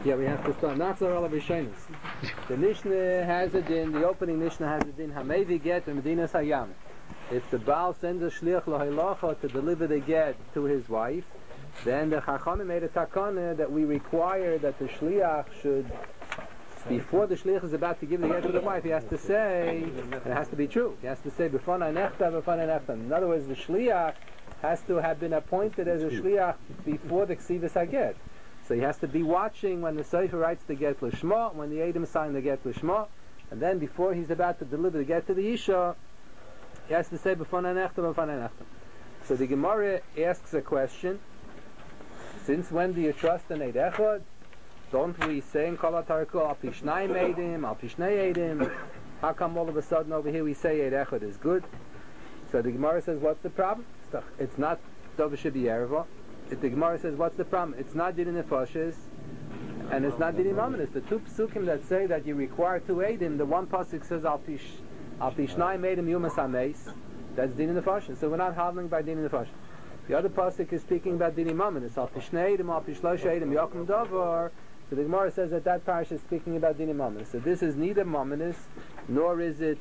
Yeah, we have to start. Nachzor ala b'shenis. The Mishnah has a din. The opening Mishnah has a din. Hamevi get Medinas Hayam. If the Baal sends a shliach lahaylacha to deliver the get to his wife, then the Chachamim made a takana that we require that the shliach should, before the shliach is about to give the get to the wife, he has to say, and it has to be true, he has to say, b'fanai nechtav, b'fanai nechtav. In other words, the shliach has to have been appointed as a shliach before the ksivas haget. So he has to be watching when the Sefer writes the get l'shma, when the Edom sign the get l'shma, and then before he's about to deliver the get to the Isha, he has to say b'fanai nechtav, b'fanai nechtav. So the Gemara asks a question, since when do you trust an Eid Echad? Don't we say in Kol HaTarku, Al Pishnai Eidim, Al Pishnei Eidim? How come all of a sudden over here we say Eid Echad is good? So the Gemara says, what's the problem? It's not Dovah Shebiyerva. The Gemara says, what's the problem? It's not Dini Nefoshes, and it's not Dini Mamanis. The two psukim that say that you require two Eidim, the one pasuk says Al Pishnai Eidim Yumas HaMeis, that's Dini Nefoshes. So we're not handling by Dini Nefoshes. The other pasuk is speaking about Dini Mamanis. Al Pishnei Eidim, Al Pishlosh Eidim, Yokum Dovar. So the Gemara says that parish is speaking about Dini Mamanis. So this is neither Mamanis, nor is it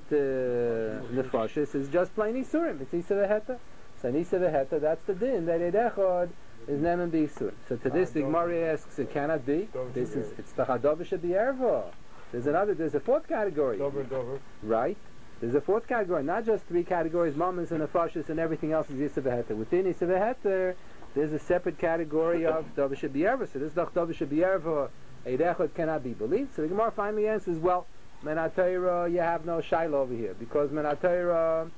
Nefoshes. It's just plain Isurim. It's Isa Veheta. So Isa Veheta, that's the din, that Eid Echad is Nemen B'Isurim. So to this the Gemara asks, it cannot be. It's the Chadovah Shebiyerva. There's a fourth category. Dover. Right? There's a fourth category, not just three categories, Mamanis and Nefoshes, and everything else is Isa Veheta. Within Isa Veheta, there's a separate category of Dovah Shebiyerva. So this Dovah Shebiyerva, Eid Echad cannot be believed. So the Gemara finally answers, well, Menatayra, you have no Shaila over here, because Menatayra,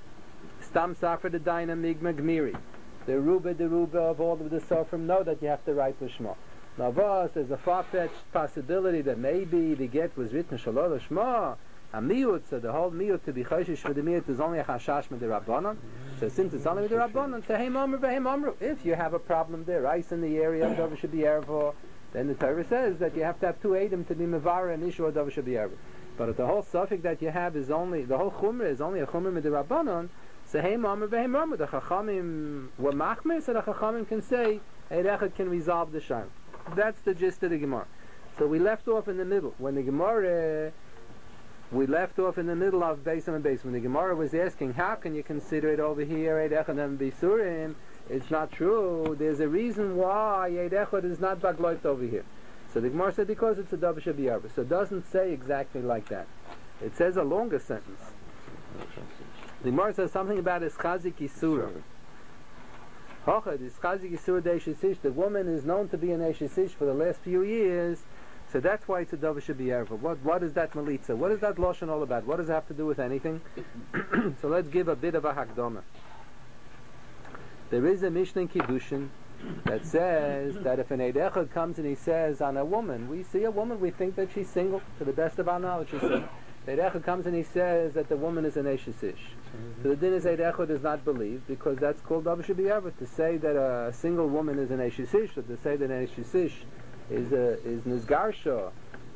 Stam Safra the Daina Migma Gmiri. The Ruba of all of the Sofrim know that you have to write Lishma. Now, there's a far-fetched possibility that maybe the get was written Shalol Lishma, a miyut, so the whole miyut to be choshish for the miyut is only a chashash with the rabbanon. So since it's only with the rabbanon, say hey mamru v'hem amru. If you have a problem there, ice in the area of Dovah Shebiyerva, then the Torah says that you have to have two Eidim to be mevara and ishu of Dovah Shebiyerva. But the whole suffix that you have is only, the whole chumrah is only a chumrah with the rabbanon. So hey mamru v'hem amru. The chachamim were machmir, so the chachamim can say Eid Echad can resolve the shayla. That's the gist of the Gemara. So we left off in the middle when the Gemara. We left off in the middle of Beisam and Beis. When the Gemara was asking, how can you consider it over here, Eid Echad and Bisurim? It's not true. There's a reason why Eid Echad is not Bagloit over here. So the Gemara said, because it's a Dovah Shebiyerva. So it doesn't say exactly like that. It says a longer sentence. The Gemara says something about Ischazik Yisura. Hochad, Ischazik Yisura Deishisish. The woman is known to be an Eishisish for the last few years. So that's why it's a Dovah Shebiyerva. What is that Malitza? What is that Lashon all about? What does it have to do with anything? So let's give a bit of a Hakdama. There is a Mishnah in Kiddushin that says that if an Eid Echad comes and he says on a woman, we see a woman, we think that she's single, to the best of our knowledge she's single. The Eid Echad comes and he says that the woman is an Eishisish. So the din is Eid Echad is not believed, because that's called Dovah Shebiyerva. To say that a single woman is an Eishisish, or to say that an Eishisish is Nizgarsha,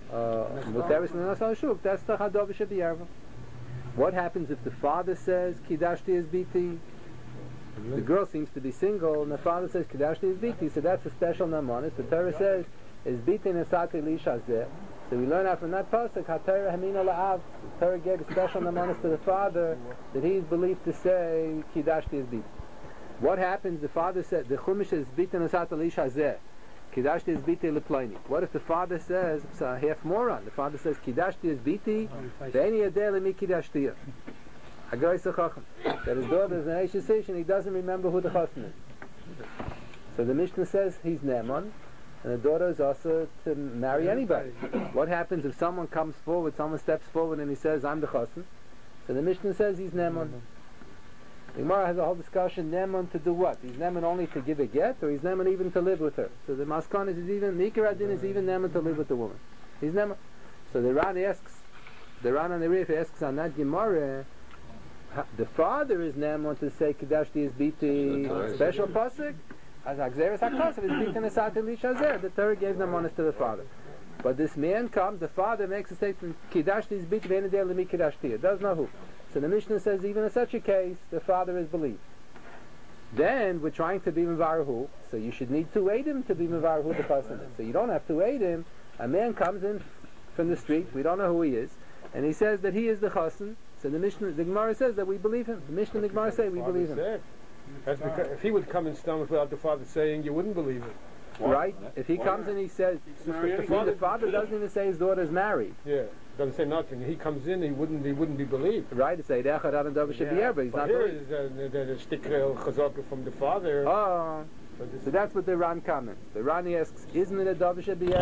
that's the Chadovah Shebiyerva. What happens if the father says Kidashti is Biti? The girl seems to be single, and the father says Kidashti is Biti, so that's a special Namanis. The Torah says is Biti Nesati Lisha Zeh. So we learn out from that pasuk HaTorah Hamina La'av. The Torah gave a special Namanis to the father that he is believed to say Kidashti is Biti. What happens? The father said the Chumash is Biti Nesati Lisha Zeh. Kidashti is biti leploini. What if the father says, it's a half moron, the father says, Kidashti is biti, ve'eni yadeh lemi kidashtiya. Hagoy sechacham. That his daughter is an Eishisish and he doesn't remember who the chassan is. So the Mishnah says he's Neman, and the daughter is also to marry anybody. What happens if someone comes forward, someone steps forward and he says, I'm the chassan? So the Mishnah says he's Neman. The Gemara has a whole discussion, Neman to do what? He's Neman only to give a get, or he's Neman even to live with her? So the Maskan is even, Mikar Adin is even Neman to live with the woman. He's Neman. So the Ran and the Rif asks on that Gemara, the father is Neman to say Kedashti is Biti, special pasuk, as Agzeres HaKasav is Biti Nesati Lishazer. The Torah gave Nemanis to the father. But this man comes, the father makes a statement, Kedashti is Biti, Ve'enedeh Lemi Kedashti. Does not who. So the Mishnah says even in such a case, the father is believed. Then we're trying to be Mevarhu, so you should need two Eidim to be Mevarhu the person. So you don't have two Eidim, A man comes in from the street, we don't know who he is, and he says that he is the chassan. So the Gemara says that we believe him. The Mishnah and the Gemara say we believe him. That's because if he would come in stomach without the father saying, you wouldn't believe it. Right? If he comes and he says, the father doesn't even say his daughter's married. Yeah, doesn't say nothing. He comes in, he wouldn't be believed. Right? It's Eidechad Adam Davar Shebiyar, but he's not here believed. Is the Stikrel Chazaka from the father. Oh, so that's what the Ran comments. The Ran asks, isn't it a Davar Shebiyar?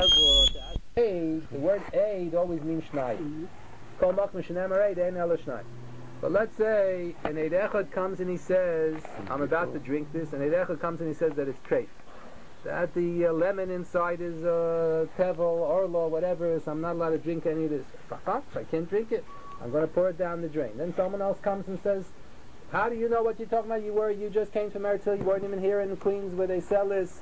Aid, the word aid always means shnai. Kol makam shenemar aid, ein ela shnai. But let's say an Eid Echad comes and he says, I'm about to drink this, and Eid Echad comes and he says that it's treif. That the lemon inside is tevel, orlo, whatever, so I'm not allowed to drink any of this. I can't drink it. I'm going to pour it down the drain. Then someone else comes and says, how do you know what you're talking about? You just came from Eretz Hill, you weren't even here in Queens where they sell this.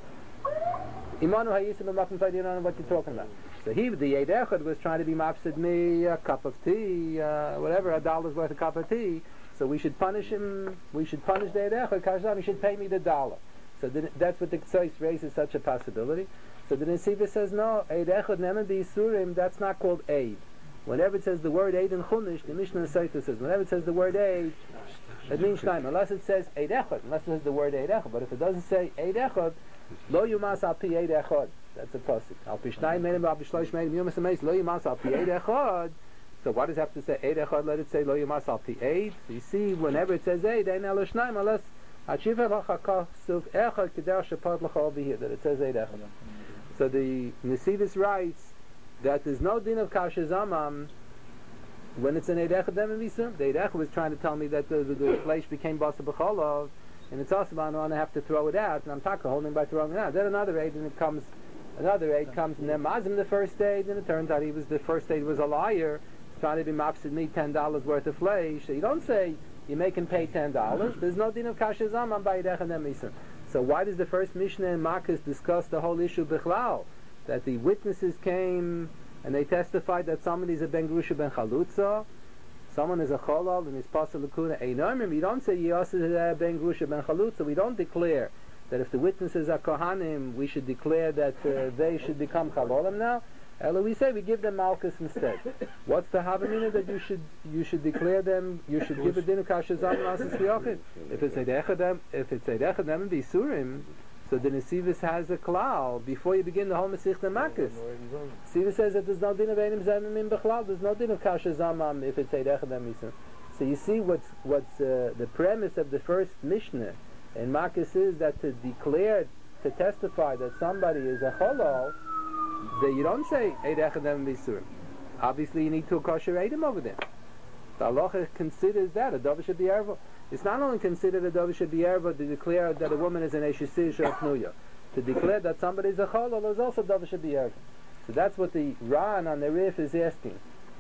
Imanu hayisim b'makom, you don't know what you're talking about. So the Eid Echad was trying to be mafsid me a cup of tea, whatever, $1 worth of cup of tea. So we should punish him. We should punish the Eid Echad. Kasham, he should pay me the $1. So that's what the Ktsois raises such a possibility. So the Nesiva says no. Eid Echad nemen b'Yisurim. That's not called aid. Whenever it says the word aid in Chumash, the Mishnah Seita says whenever it says the word aid, it means shnaim. Unless it says Eid Echad, unless it says the word Eid Echad. But if it doesn't say Eid Echad, lo yumas al pi Eid Echad. That's a pasuk. Al pi shnayim menim al pi shlosh menim yumas ameis lo yumas al pi Eid Echad. So what does it have to say Eid Echad? Let it say lo yumas al pi Eid. So you see, whenever it says Eid, ein elo shnayim, unless Achiva l'chakah suv echad k'der shepad l'cha over here, that it says Eid Echad. So the Nesivis writes that there's no din of kasha zamam when it's an Eid Echad dem visum. The Eid Echad was trying to tell me that the flesh became basa b'cholov, and it's also about I have to throw it out, and I'm talking holding by throwing it out. Then another Eid, and another Eid comes, and then mazim the first Eid, and it turns out the first Eid was a liar, trying to be mafsid me $10 worth of flesh. So you don't say you make him pay $10. There's no din of kasha zamam by Eid Echad dem visum. So why does the first Mishnah in Makkas discuss the whole issue bichlal? That the witnesses came and they testified that somebody's a ben grusha ben chalutza, someone is a cholal and is pasal l'kuna einomim. We don't say yosef ben grusha ben chalutza. We don't declare that if the witnesses are kohanim, we should declare that they should become chalolim now. We say we give them malchus instead. What's the havamina that you should declare them? You should give a din of kasha zamim asas v'yochid. If it's Eid Echad dem b'Yisurim, so the Nesivis has a klal before you begin the whole Masechta Makkas. Nesivis says that there's no din of einim zamim b'chlal. There's no din of kasha zamam if it's Eid Echad dem b'Yisurim. So you see what's the premise of the first Mishnah in Makkas is that to testify that somebody is a cholal, that you don't say Eid Echad dem b'Yisurim. Obviously you need to kosher eidim over there. The halacha considers that a davar should be erva. It's not only considered a davar should be erva to declare that a woman is an eshisish or pnuya. To declare that somebody is a cholol is also davar should be erva. So that's what the Ran on the Rif is asking.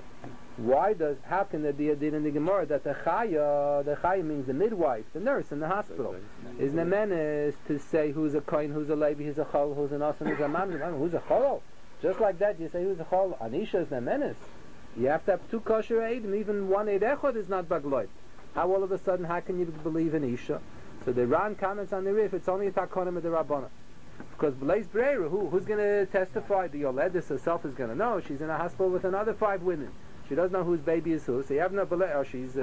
How can there be a din in the Gemara that the chaya means the midwife, the nurse in the hospital, is nemenes to say who's a kohen, who's a levi, who's a chol, who's an asan, who's a mamzer, who's a chol. Just like that, you say who's a chol. Anisha is nemenes. You have to have two kosher eidim. Even one eid echad is not bagloit. How all of a sudden, how can you believe in Isha? So the Ran comments on the Rif, it's only a takonim of the Rabbana. Because B'leis Breira, who's going to testify? The Yoledis herself is going to know. She's in a hospital with another 5 women. She doesn't know whose baby is who. So you have no B'leis, or she's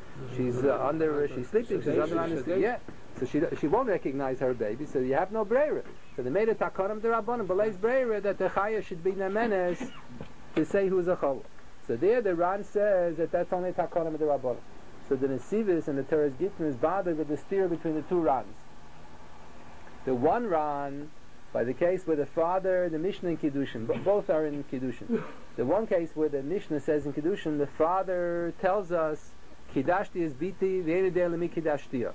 sleeping, she's under anesthesia. Yeah. So she won't recognize her baby, so you have no Breira. So they made a takonim of the Rabbana, B'leis Breira, that the Chaya should be Nemenes to say who's a Chol. So there the Ran says that that's only takonim of the Rabbana. So the Nesivis and the Teres Gittin is bothered with the steer between the two Rans. The one Ran, by the case where the father, the Mishnah in Kiddushin, both are in Kiddushin. The one case where the Mishnah says in Kiddushin, the father tells us, Kidashti is biti, v'enidei lemi kidashtiya.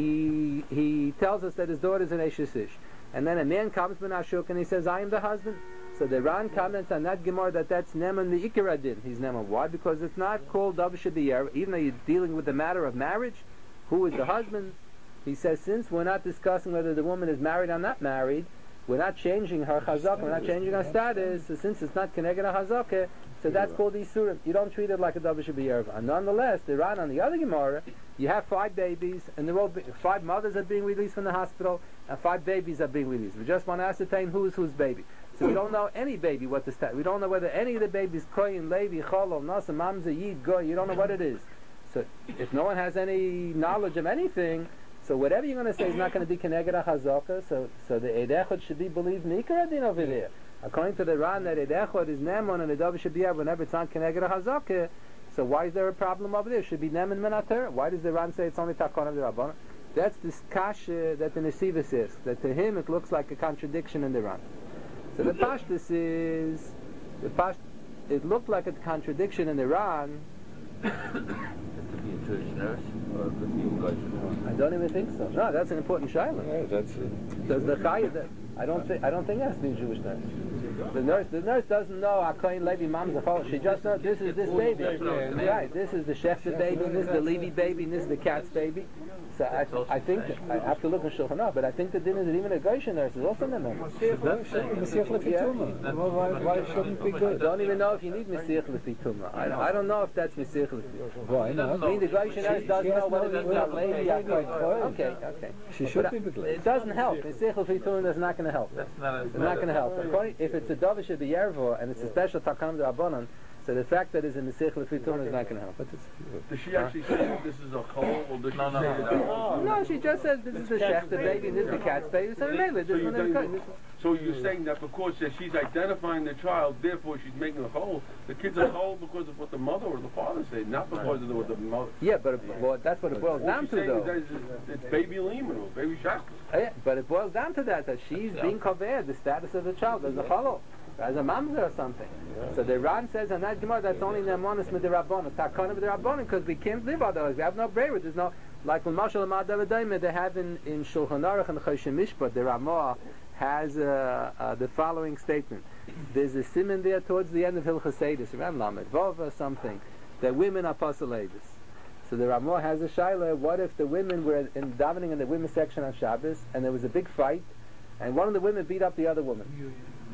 He tells us that his daughter is an Eshesish. And then a man comes ben Ashuk and he says, I am the husband. So the Ran comments on that Gemara that's Neman the Ikaradin. He's Neman. Why? Because it's not called Davar Shebiyar, even though you're dealing with the matter of marriage. Who is the husband? He says, since we're not discussing whether the woman is married or not married, we're not changing her chazakah, we're not changing her status, so since it's not connected to chazakah, so that's called Isurim. You don't treat it like a Davar Shebiyar. And nonetheless, the Ran on the other Gemara, you have 5 babies, and they're all 5 mothers are being released from the hospital, and 5 babies are being released. We just want to ascertain who's whose baby. So we don't know any baby what the status. We don't know whether any of the babies koyin, levi, cholol, nasa, mamza, yid, goy. You don't know what it is. So if no one has any knowledge of anything, so whatever you're going to say is not going to be keneged achazaka. So the Eid Echad should be believed nikar adin over there. According to the Ran, that Eid Echad is nemon and the dove should be able whenever it's on keneged achazaka. So why is there a problem over there? It should be nemen menater. Why does the Ran say it's only takon of the Rabbanan? That's this kasha that the Nesiva says. That to him it looks like a contradiction in the Ran. So the Pashtus is it looked like a contradiction in the Ran. To be a Jewish nurse or could be a Goyish nurse? I don't even think so. No, that's an important shaila. Yeah, that's it. Does the Chayah? I don't think it has to be a Jewish nurse. The nurse doesn't know Akoyin Levi Mamza Chol. She just knows this is this baby. Right. This is the Shefter baby. This is the Levi baby. This is the cat's baby. So I think I have to look in Shulchan Aruch, but I think the din is that even a Goyish nurse is also in the Why shouldn't be I good? don't even know if you need Mesiach Lefi Tumah. I don't know if that's Mesiach Lefi. Why not? I mean, the Goyish nurse doesn't know what it means to Levi Akoyin. Okay. She should But be beglated. it doesn't help. Mesiach Lefi Tumah is not going to help. That's not It's not going to help. If it's a Dove should be Yervo and it's a special Takam D'Rabbanan, so the fact that it's in the Mesiach Lefi Tumah is not going to help. But Does she actually say that this is a chol, or does she No. say that? No, she just says this is the chef, the baby, and this is the cat's baby. So really, this one is good. So you're saying that because she's identifying the child, therefore she's making a chol. The kid's a chol because of what the mother or the father said, not because of what the mother. Yeah, but that's what it boils All down she's to, saying is though. that it's baby Lehman or baby Shachas. Yeah, but it boils down to that she's being covered the status of the child as a chalo, as a mamzer or something. So the Ran says, and that Gemara, that's only nemonis with the Rabbanon, takana with the Rabbanon, because we can't live otherwise. We have no braver. There's no, like when Mashal Amad Davadayim, they have in Shulchan Aruch and Choshen Mishpat, the Ramah has the following statement. There's a siman there towards the end of Hilchos Seidus, around Lamed Vav or something, that women are pasul. So the Ramah has a shaila, what if the women were in davening in the women's section on Shabbos, and there was a big fight, and one of the women beat up the other woman?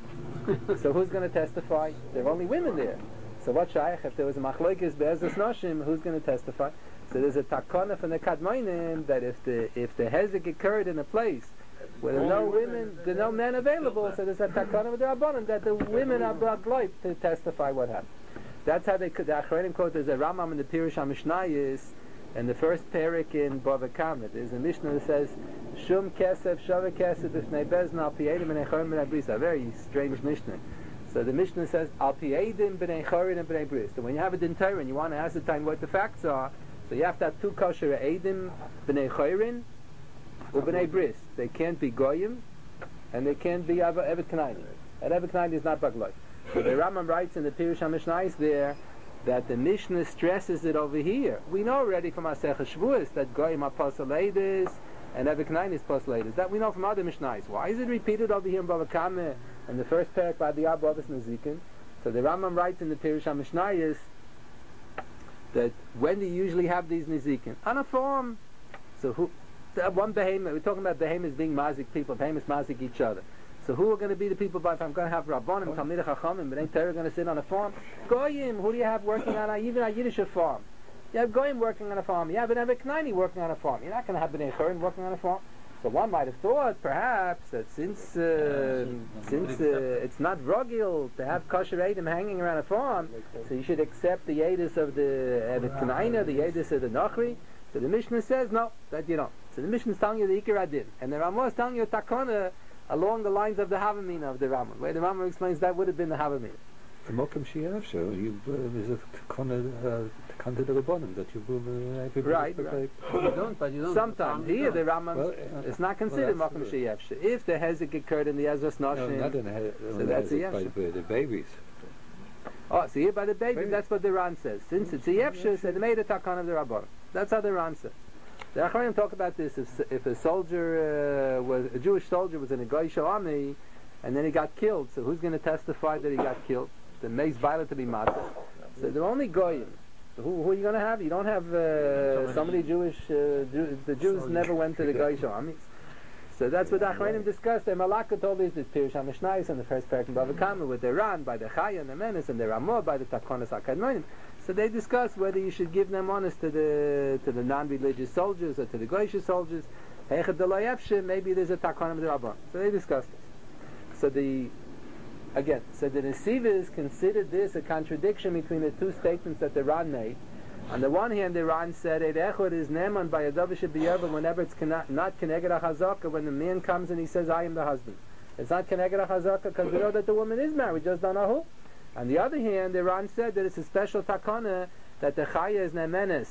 So who's going to testify? There are only women there. So what shaykh, if there was a machlokes be'ezus noshim, who's going to testify? So there's a takana from the Kadmonim that if the hezek occurred in a place where there are no women, there are no men available, so there's a takana with the Rabbanim that the women are brought life to testify what happened. That's how the Achronim quote. There's a Rambam in the Pirush HaMishnayos, and the first parak in Bava Kama. There's a Mishnah that says, Shum kesef shava kesef b'fnei bezna al pi'edim b'nei chorim b'nei bris. A very strange Mishnah. So the Mishnah says, al pi'edim b'nei chorim and b'nei bris. So when you have a din Torah and you want to ascertain what the facts are, so you have to have two kosher edim b'nei chorim or b'nei bris. They can't be goyim, and they can't be evet kanani. And evet kanani is not bagloi. So the Rambam writes in the Pirush HaMishnayos there that the Mishnah stresses it over here. We know already from Masechah Shavuos that goyim are pasul and evet kanani is pasul. That we know from other Mishnayos. Why is it repeated over here in Bava Kama and the first parak by the Abba Avos Nezikin? So the Rambam writes in the Pirush HaMishnayos that when do you usually have these Nezikin? On a farm. So one behemoth, we're talking about behemoths being mazik people, behemoths mazik each other. So who are going to be the people? If I'm going to have Rabbanim, Talmidei Chachamim, but ain't Torah going to sit on a farm? Goyim, who do you have working on even a Yiddish farm? You have Goyim working on a farm. You have an Evet Knani working on a farm. You're not going to have B'nai Chorin working on a farm. So one might have thought, perhaps, that since it's not rogil to have kosher Eidim hanging around a farm, so you should accept the Yedis of the Evet Knani, the Yedis of the Nachri. So the Mishnah says, no, that you don't. So the Mishnah is telling you the Ikar Adin. And the Ramah is telling you Takana along the lines of the Havamina of the Rambam, where the Rambam explains that would have been the Havamina. The Mokum Sheyev, so you is a Takana the Rabbanim that you Right. But you don't. Sometimes here the Rambam it's not considered Mokum Sheyev. If the Hezek occurred in the Ezras no, Noshim, not in so that's a by the babies. oh, so here by the baby, that's what the Ran says. Since it's a Yevsha, so they made a Takan of the Rabbanim. That's how the Ran says. The Achronim talk about this. If a soldier a Jewish soldier was in a Goyish army, and then he got killed, so who's going to testify that he got killed? The makes violent to be matzah. So they're only Goyim. So who are you going to have? You don't have somebody Jewish. The Jews never went to the Goyish armies. So that's what the Achronim discussed. The Malaka told us this Pirush HaMishnayos in the first parak in Bava Kama with the Ran by the Chaya and the Menes and the Ramah by the Takonas HaKadmonim. So they discuss whether you should give them honest to the non-religious soldiers or to the Goyish soldiers. Maybe there's a Takonim of the Rabban. So they discussed this. So the Again, so the Nesivis considered this a contradiction between the two statements that the Ran made. On the one hand, the Ran said, Eid Echad is Neman by a Davish B'Yerva whenever it's not Keneged HaChazaka, when the man comes and he says, I am the husband. It's not Keneged HaChazaka because we know that the woman is married, just don't know who. On the other hand, the Ran said that it's a special takana that the Chaya is Nemenes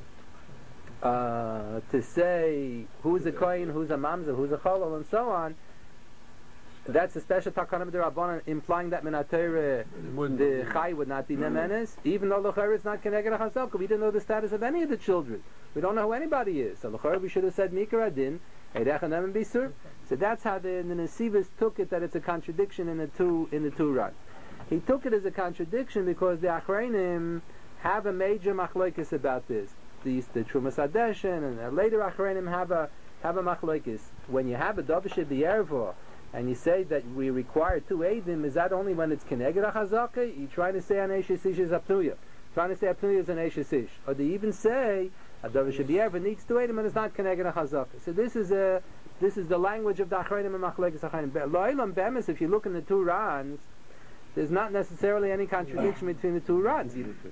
to say who's a Kohen, who's a Mamza, who's a Cholol, and so on. That's a special takana of the Rabbanan, implying that Minatayre, the Chai would not be Nemenes, even though L'chayr is not Keneged HaChazaka. We didn't know the status of any of the children. We don't know who anybody is. So L'chayr we should have said Mikra Adin, Eidech Nemen Bisur. So that's how the Nesivas took it, that it's a contradiction in the two Ran. He took it as a contradiction because the Achreinim have a major machlokes about this. The Trumas Adeshin and the later Achreinim have a machlokes. When you have a Davish B'Yerva, and you say that we require two Eidim, is that only when it's Keneged HaChazaka? You're trying to say an Eish Ish is Apnuya. Trying to say Apnuya is an Eish Ish. Or do you even say a Davish B'Yerva needs two Eidim and it's not Keneged HaChazaka? So this is the language of the Achreinim and Machlekes Achreinim. Lo'ilam Bemis, if you look in the two Rans, there's not necessarily any contradiction between the two Rans.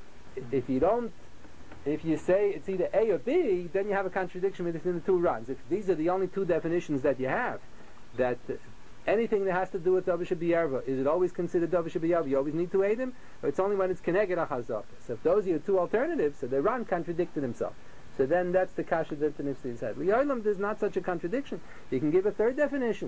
If you say it's either A or B, then you have a contradiction between the two Rans. If these are the only two definitions that you have, that anything that has to do with Davish B'Yerva, is it always considered Davish B'Yerva? You always need to aid him, or it's only when it's Keneged HaChazaka? So if those are your two alternatives, so the Ran contradicted himself. So then that's the kasha that the Nifsi said. L'yolam, there's not such a contradiction. You can give a third definition.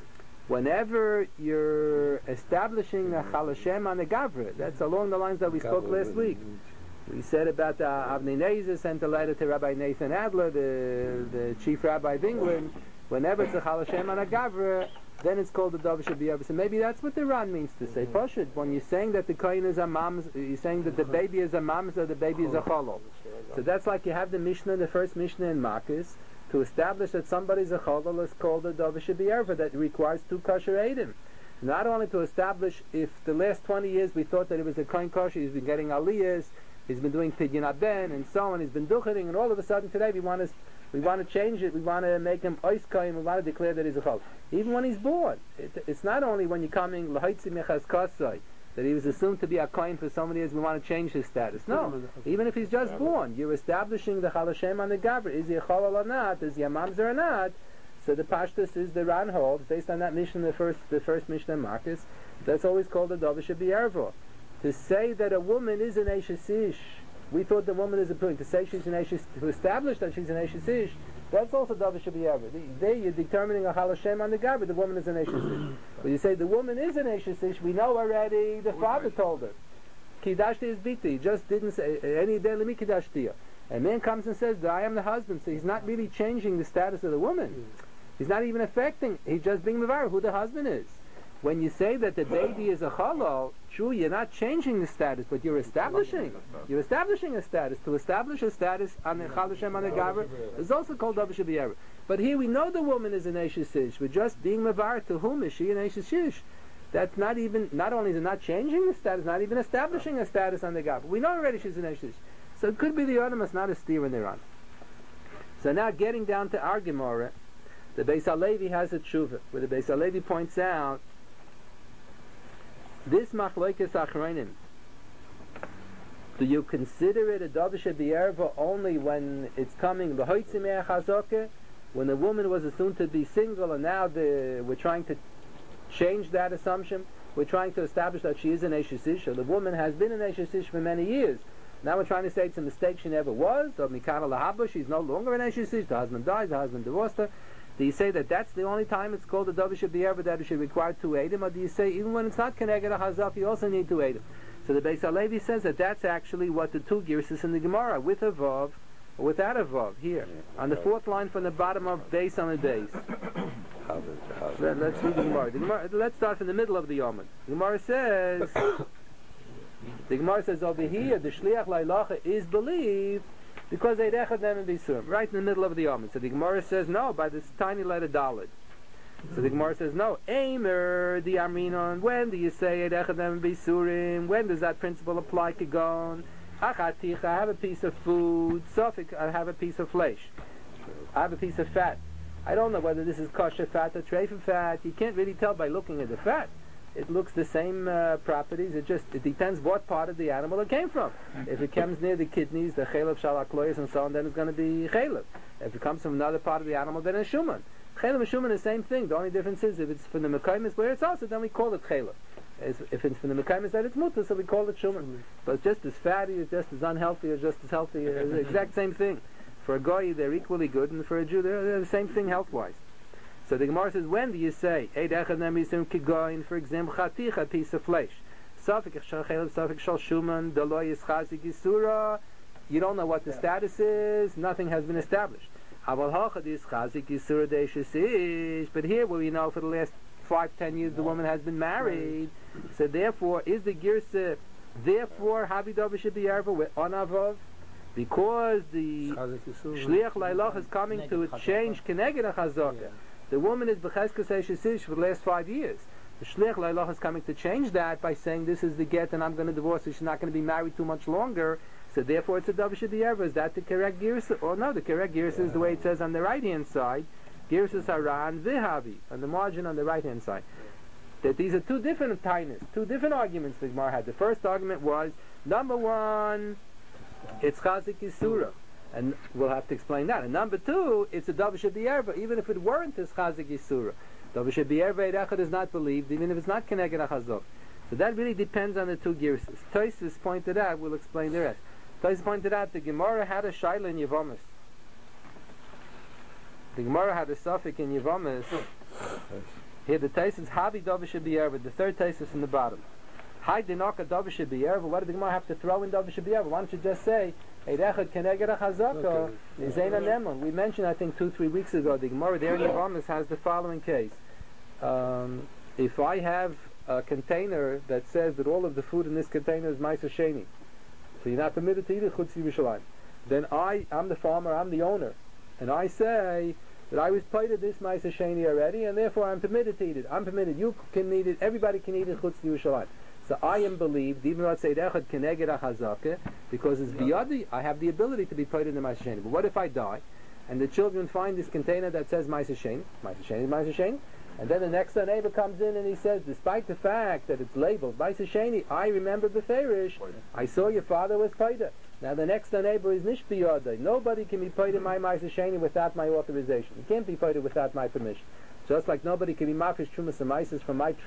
Whenever you're establishing a Chalashem on a Gavra, that's along the lines that we spoke last week. We said about Avnei Nezer sent a letter to Rabbi Nathan Adler, the chief rabbi of England. Whenever it's a Chalashem on a Gavra, then it's called the Davish B'Yerva. So maybe that's what the Ran means to say. Poshut, when you're saying that the Kohen is a Mams, you're saying that the baby is a Mams or the baby is a Cholol. So that's like you have the Mishnah, the first Mishnah in Makis, to establish that somebody's a Cholol is called a Davish B'Yerva, that requires two kosher Eidim. Not only to establish if the last 20 years we thought that it was a Kohen kosher, he's been getting aliyahs, he's been doing Pidyon Aben and so on, he's been ducheting, and all of a sudden today we want to change it, we want to make him ois kohen, we want to declare that he's a chol. Even when he's born, it's not only when you're coming l'hoitzi mechaz kasai, that he was assumed to be a kohen for so many years, we want to change his status. No, even if he's just born, you're establishing the chalashem on the gabra. Is he a cholol or not? Is he a mamzer or not? So the pashtus is the Ran holds, based on that Mishnah, the first Mishnah Marcus, that's always called the Davish B'Yerva. To say that a woman is an Eishes Ish, we thought the woman is a point. To say she's an Eishes, to establish that she's an Eishes Ish, that's also Davish B'Yerva. There you're determining a Halashem on the Gabba, the woman is an Eishes Ish. But you say the woman is an Eishes Ish, we know already, the father told her. Kidashti is biti, he just didn't say, any day let me Kidashti. A man comes and says that I am the husband, so he's not really changing the status of the woman. He's not even affecting, he's just being mevar who the husband is. When you say that the baby is a chalal, true, you're not changing the status, but you're establishing a status. To establish a status on the chalashem on the gavra is also called Davish B'Yerva. But here we know the woman is an Eishes Ish. We're just being mevar to whom is she an Eishes Ish. That's not only is it not changing the status, not even establishing a status on the gavra. We know already she's an Eishes Ish. So it could be the Yonim, not a steer in their on. So now getting down to our Gemara, the Beis HaLevi has a tshuva, where the Beis HaLevi points out this machlokes achronim. Do you consider it a Davish B'Yerva only when it's coming the hoitzi me'ach hazokeh, when the woman was assumed to be single, and now we're trying to change that assumption? We're trying to establish that she is an Eishes Ish, or the woman has been an Eishes Ish for many years. Now we're trying to say it's a mistake she never was, or mikana lahaba, she's no longer an Eishes Ish, the husband dies, the husband divorced her. Do you say that that's the only time it's called the Davish B'Yerva, that it should require two Eidim, or do you say even when it's not Keneged HaChazaka you also need two Eidim? So the Beis HaLevi says that that's actually what the two girses in the Gemara, with a Vav, or without a Vav, here, on the fourth line from the bottom of base on the base. Let's read the Gemara. Let's start from the middle of the Yomad. The Gemara says over here, the Shliach Lailacha is believed, because Eid Echad Nemen B'Yisurim, right in the middle of the Yomad. So the Gemara says no, by this tiny letter Dalet. So the Gemara says no. Aimer the Aminon. When do you say Eid Echad Nemen B'Yisurim? When does that principle apply? Kigon Achaticha, I have a piece of food. Sofik, I have a piece of flesh. I have a piece of fat. I don't know whether this is kosher fat or treifa fat. You can't really tell by looking at the fat. it looks the same properties. It depends what part of the animal it came from. If it comes near the kidneys, the chalev shalakloyas and so on, then it's going to be chalev. If it comes from another part of the animal, then it's shuman. Chalev and shuman is the same thing. The only difference is if it's from the mekaymis where it's also, then we call it chalev. If it's from the mekaymis that it's mutter, so we call it shuman. But it's just as fatty, it's just as unhealthy, or just as healthy. It's the exact same thing. For a goy, they're equally good, and for a Jew, they're the same thing health-wise. So the Gemara says, when do you say, for example, chaticha, a piece of flesh? You don't know what the status is, nothing has been established. But here, where we know for the last 5-10 years the woman has been married, so therefore, is the girsa, therefore, Habidav should be erva with onavav? Because the Shliach Lailach is coming to change Keneged HaChazaka. The woman is B'cheskes Eishesish for the last 5 years. The Shliach Lailach is coming to change that by saying this is the get and I'm going to divorce her, she's not going to be married too much longer, so therefore it's a Dav Shebiyerva. Is that the correct Girsa? Or no, the correct Girsa is the way it says on the right hand side, Girsa Saran Vihavi, on the margin on the right hand side. That these are two different tainas, two different arguments the Gemara had. The first argument was, number one, it's Chazik Yisura, and we'll have to explain that. And number two, it's a Dav Shebiyerva, even if it weren't this Chazik Yisura. Dav Shebiyerva Echad is not believed, even if it's not Keneged HaChazok. So that really depends on the two Girses. Tosfos pointed out, we'll explain the rest. Tosfos pointed out the Gemara had a Shaila in Yevamis. The Gemara had a suffix in Yevamis. Here the Tosfos Havi Dav Shebiyerva, the third Tosfos in the bottom. Hi Dinaka Dav Shebiyerva. What did the Gemara have to throw in Dav Shebiyerva? Why don't you just say Eirechad Keneged HaChazaka is Ein Anemon? We mentioned, I think, 2-3 weeks ago, the Gemara there in Yevamis has the following case. If I have a container that says that all of the food in this container is Ma'aser Sheni, so you're not permitted to eat it Chutz Yerushalayim, then I'm the farmer, I'm the owner, and I say that I was paid this Ma'aser Sheni already, and therefore I'm permitted to eat it. I'm permitted, you can eat it, everybody can eat it Chutz Yerushalayim. So I am believed, even though I say Echad Keneged HaChazaka, because it's biyadi, I have the ability to be paid in the Ma'aser Sheni. But what if I die, and the children find this container that says Ma'aser Sheni, and then the next door neighbor comes in and he says, despite the fact that it's labeled Ma'aser Sheni, I remember Beferish, I saw your father was paid. Now the next door neighbor is Nish biyadi. Nobody can be paid in my Ma'aser Sheni without my authorization. He can't be paid without my permission. Just like nobody can be mafish trumas and maises from my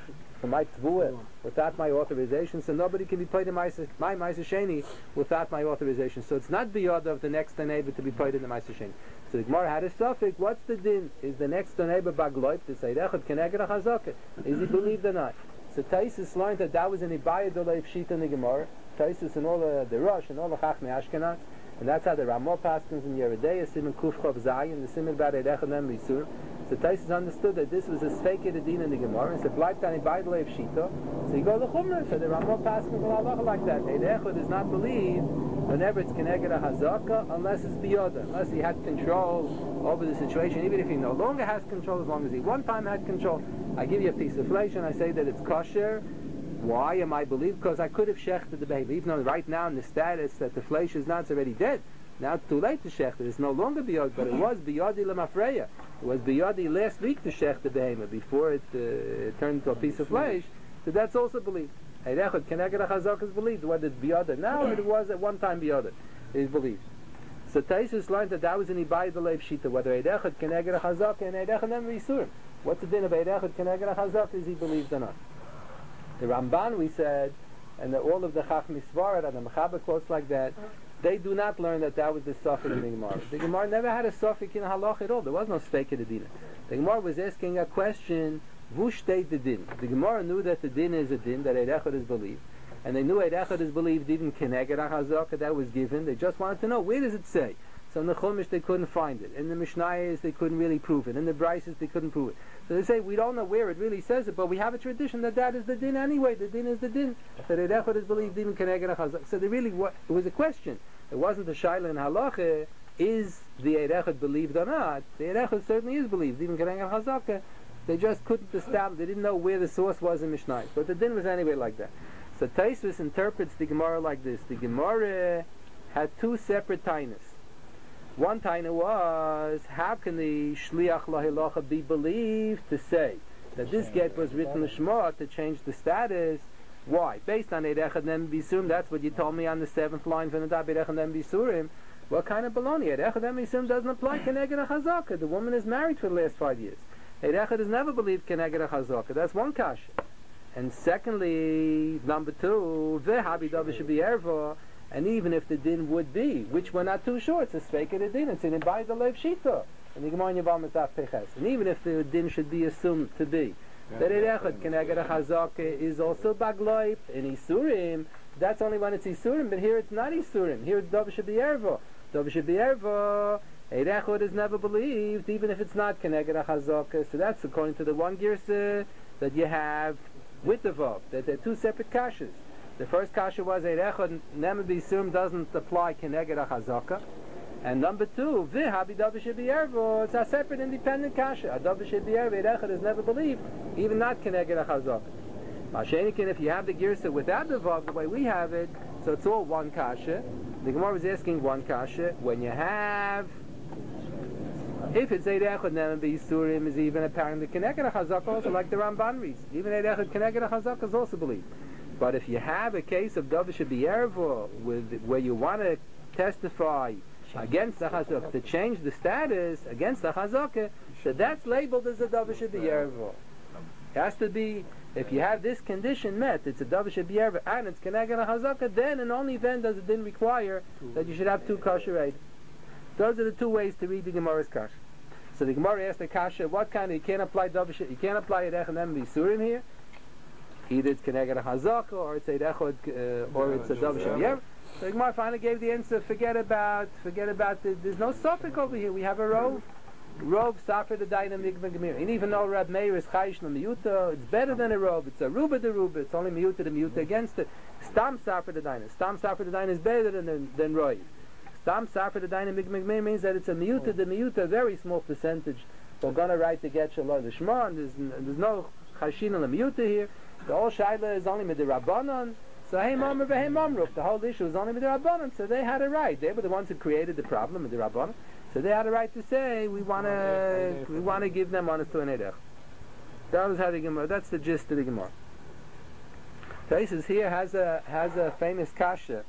tvuah without my authorization, so nobody can be paid in my ma'aser sheni without my authorization. So it's not biyad of the next door neighbor to be paid in the ma'aser sheni. So the Gemara had a suffix. What's the din? Is the next door neighbor bagloip to say Echad Keneged HaChazaka? Is he believed or not? So Tosfos learned that was an Ibaya Dolev Shita in the Gemara. Tosfos and all the Rosh and all the Chachmei Ashkenaz. And that's how the Ramah Paskins in Yeridei, Siman Kuf Chav Zayin, the Siman Bar Echad Nem Lisur. So Tosfos understood that this was a Sfeikid Adin in the Gemara, and said, bleibt an Ibaya Dolev Shita. So you go to the Chumrah, so the Ramah Paskins will halacha like that. Eid Echad is not believed whenever it's Keneged HaChazaka, unless it's Biyoda, unless he had control over the situation, even if he no longer has control, as long as he one time had control. I give you a piece of flesh and I say that it's kosher. Why am I believed? Because I could have shechted the baby, even though right now in the status that the flesh is not, it's already dead. Now it's too late to shecht it. It's no longer biyod, but it was biyodi lemafreya. It was biyodi last week to shecht the behemoth before it turned into a piece of flesh. So that's also believed. Eirechad Keneged HaChazaka is believed. Whether it's biyod now, it was at one time biyod. It is believed. So Tosfos learned that was an Ibaya Dolev Shita, whether Eirechad Keneged HaChazaka and Eirechad Nem Yisurim. What's the din of Eirechad Keneged HaChazaka? Is he believed or not? The Ramban, we said, and all of the Chachmei Svarad and the Mechaber quotes like that, they do not learn that was the suffix in the Gemara. The Gemara never had a suffix in halach at all. There was no Sfeikid Adina. The Gemara was asking a question, Vu shteit the din? The Gemara knew that the din is a din, that Eid Echad is believed. And they knew Eid Echad is believed even Keneged HaChazaka, that was given. They just wanted to know, where does it say? So in the Chumash they couldn't find it. In the Mishnayos they couldn't really prove it. In the Brises they couldn't prove it. So they say, we don't know where it really says it, but we have a tradition that is the din anyway. The din is the din. That Eid Echad is believed even Keneged HaChazaka. So they really, it was a question. It wasn't a Shaila in Halacha, is the Eid Echad believed or not? The Eid Echad certainly is believed, even Keneged HaChazaka. They just couldn't establish, they didn't know where the source was in Mishnah. But the din was anyway like that. So Tosfos interprets the Gemara like this. The Gemara had two separate tainas. One taina was, how can the Shliach Lahilacha be believed to say that this get was written l'shma to change the status. Why? Based on Eid Echad Nem Bisurim, that's what you told me on the 7th line from the Dab Eid Echad Nem Bisurim. What kind of baloney? Eid Echad Nem Bisurim doesn't apply Keneged a Chazaka. The woman is married for the last 5 years. Eid Echad has never believed Keneged a Chazaka. That's one kasha. And secondly, number two, Ve'habi Davar should be erva. And even if the din would be, which we're not too sure, it's a sveik of the din, it's in by the lev shita. And even if the din should be assumed to be that Eid Echad Keneged a Chazaka is also bagloip in Isurim, that's only when it's Isurim, but here it's not Isurim. Here it's Davar should be erva. Davar should be erva. Eid Echad is never believed, even if it's not Keneged a Chazaka. So that's according to the one girsa that you have with the Vav, that they're two separate kashas. The first kasha was Eid Echad Nem Bisurim doesn't apply Keneged a Chazaka. And number two, V'habi Davar should be erva. It's a separate independent kasha. A Davar should be erva. Eid Echad is never believed, even not Keneged a Chazaka. Mashenikin, if you have the girsa without the Vav, the way we have it, so it's all one kasha. The Gemara was asking one kasha. When you have, if it's Eid Echad Nem Bisurim is even apparently Keneged a Chazaka, also like the Ramban reads. Even Eid Echad Keneged a Chazaka is also believed. But if you have a case of Davar should be erva, where you want to testify against the Chazaka, to change the status against the Chazaka, so that's labeled as a Davar should be erva. It has to be, if you have this condition met, it's a Davar should be erva, and it's Keneged a Chazaka, then and only then does it then require that you should have two kosher eid. Those are the two ways to read the Gemara's kasha. So the Gemara asked the kasha, what kind of, you can't apply Davar should, you can't apply Eid Echad Nem Bisurim here. Either it's Keneged a Chazaka, or it's Eid Echad, or it's a Davar should be erva. So the Gemara finally gave the answer, forget about there's no suffix over here. We have a rov Safra the dynamic Gemir. And even though Rab Meir is Chayish no Miyuta, it's better than a rov. It's a Ruba the Ruba. It's only Miyuta the Miyuta against it. Stam Safra the dynamic. Stam Safra the dynamic is better than Roy. Stam Safra the dynamic Gemir means that it's a Miyuta the Miyuta, a very small percentage. We're going to write the Get Shalom the Shema, and there's no Chashin on the Miyuta here. The whole Shaila is only with the Rabbanon. So hey Mamre v'hei Mamruf, the whole issue was only with the Rabbanon, so they had a right. They were the ones who created the problem with the Rabbanon, so they had a right to say we want to give them honest to an Eid Echad. That was how the Gemara. That's the gist of the Gemara. Taisus here has a famous kasha.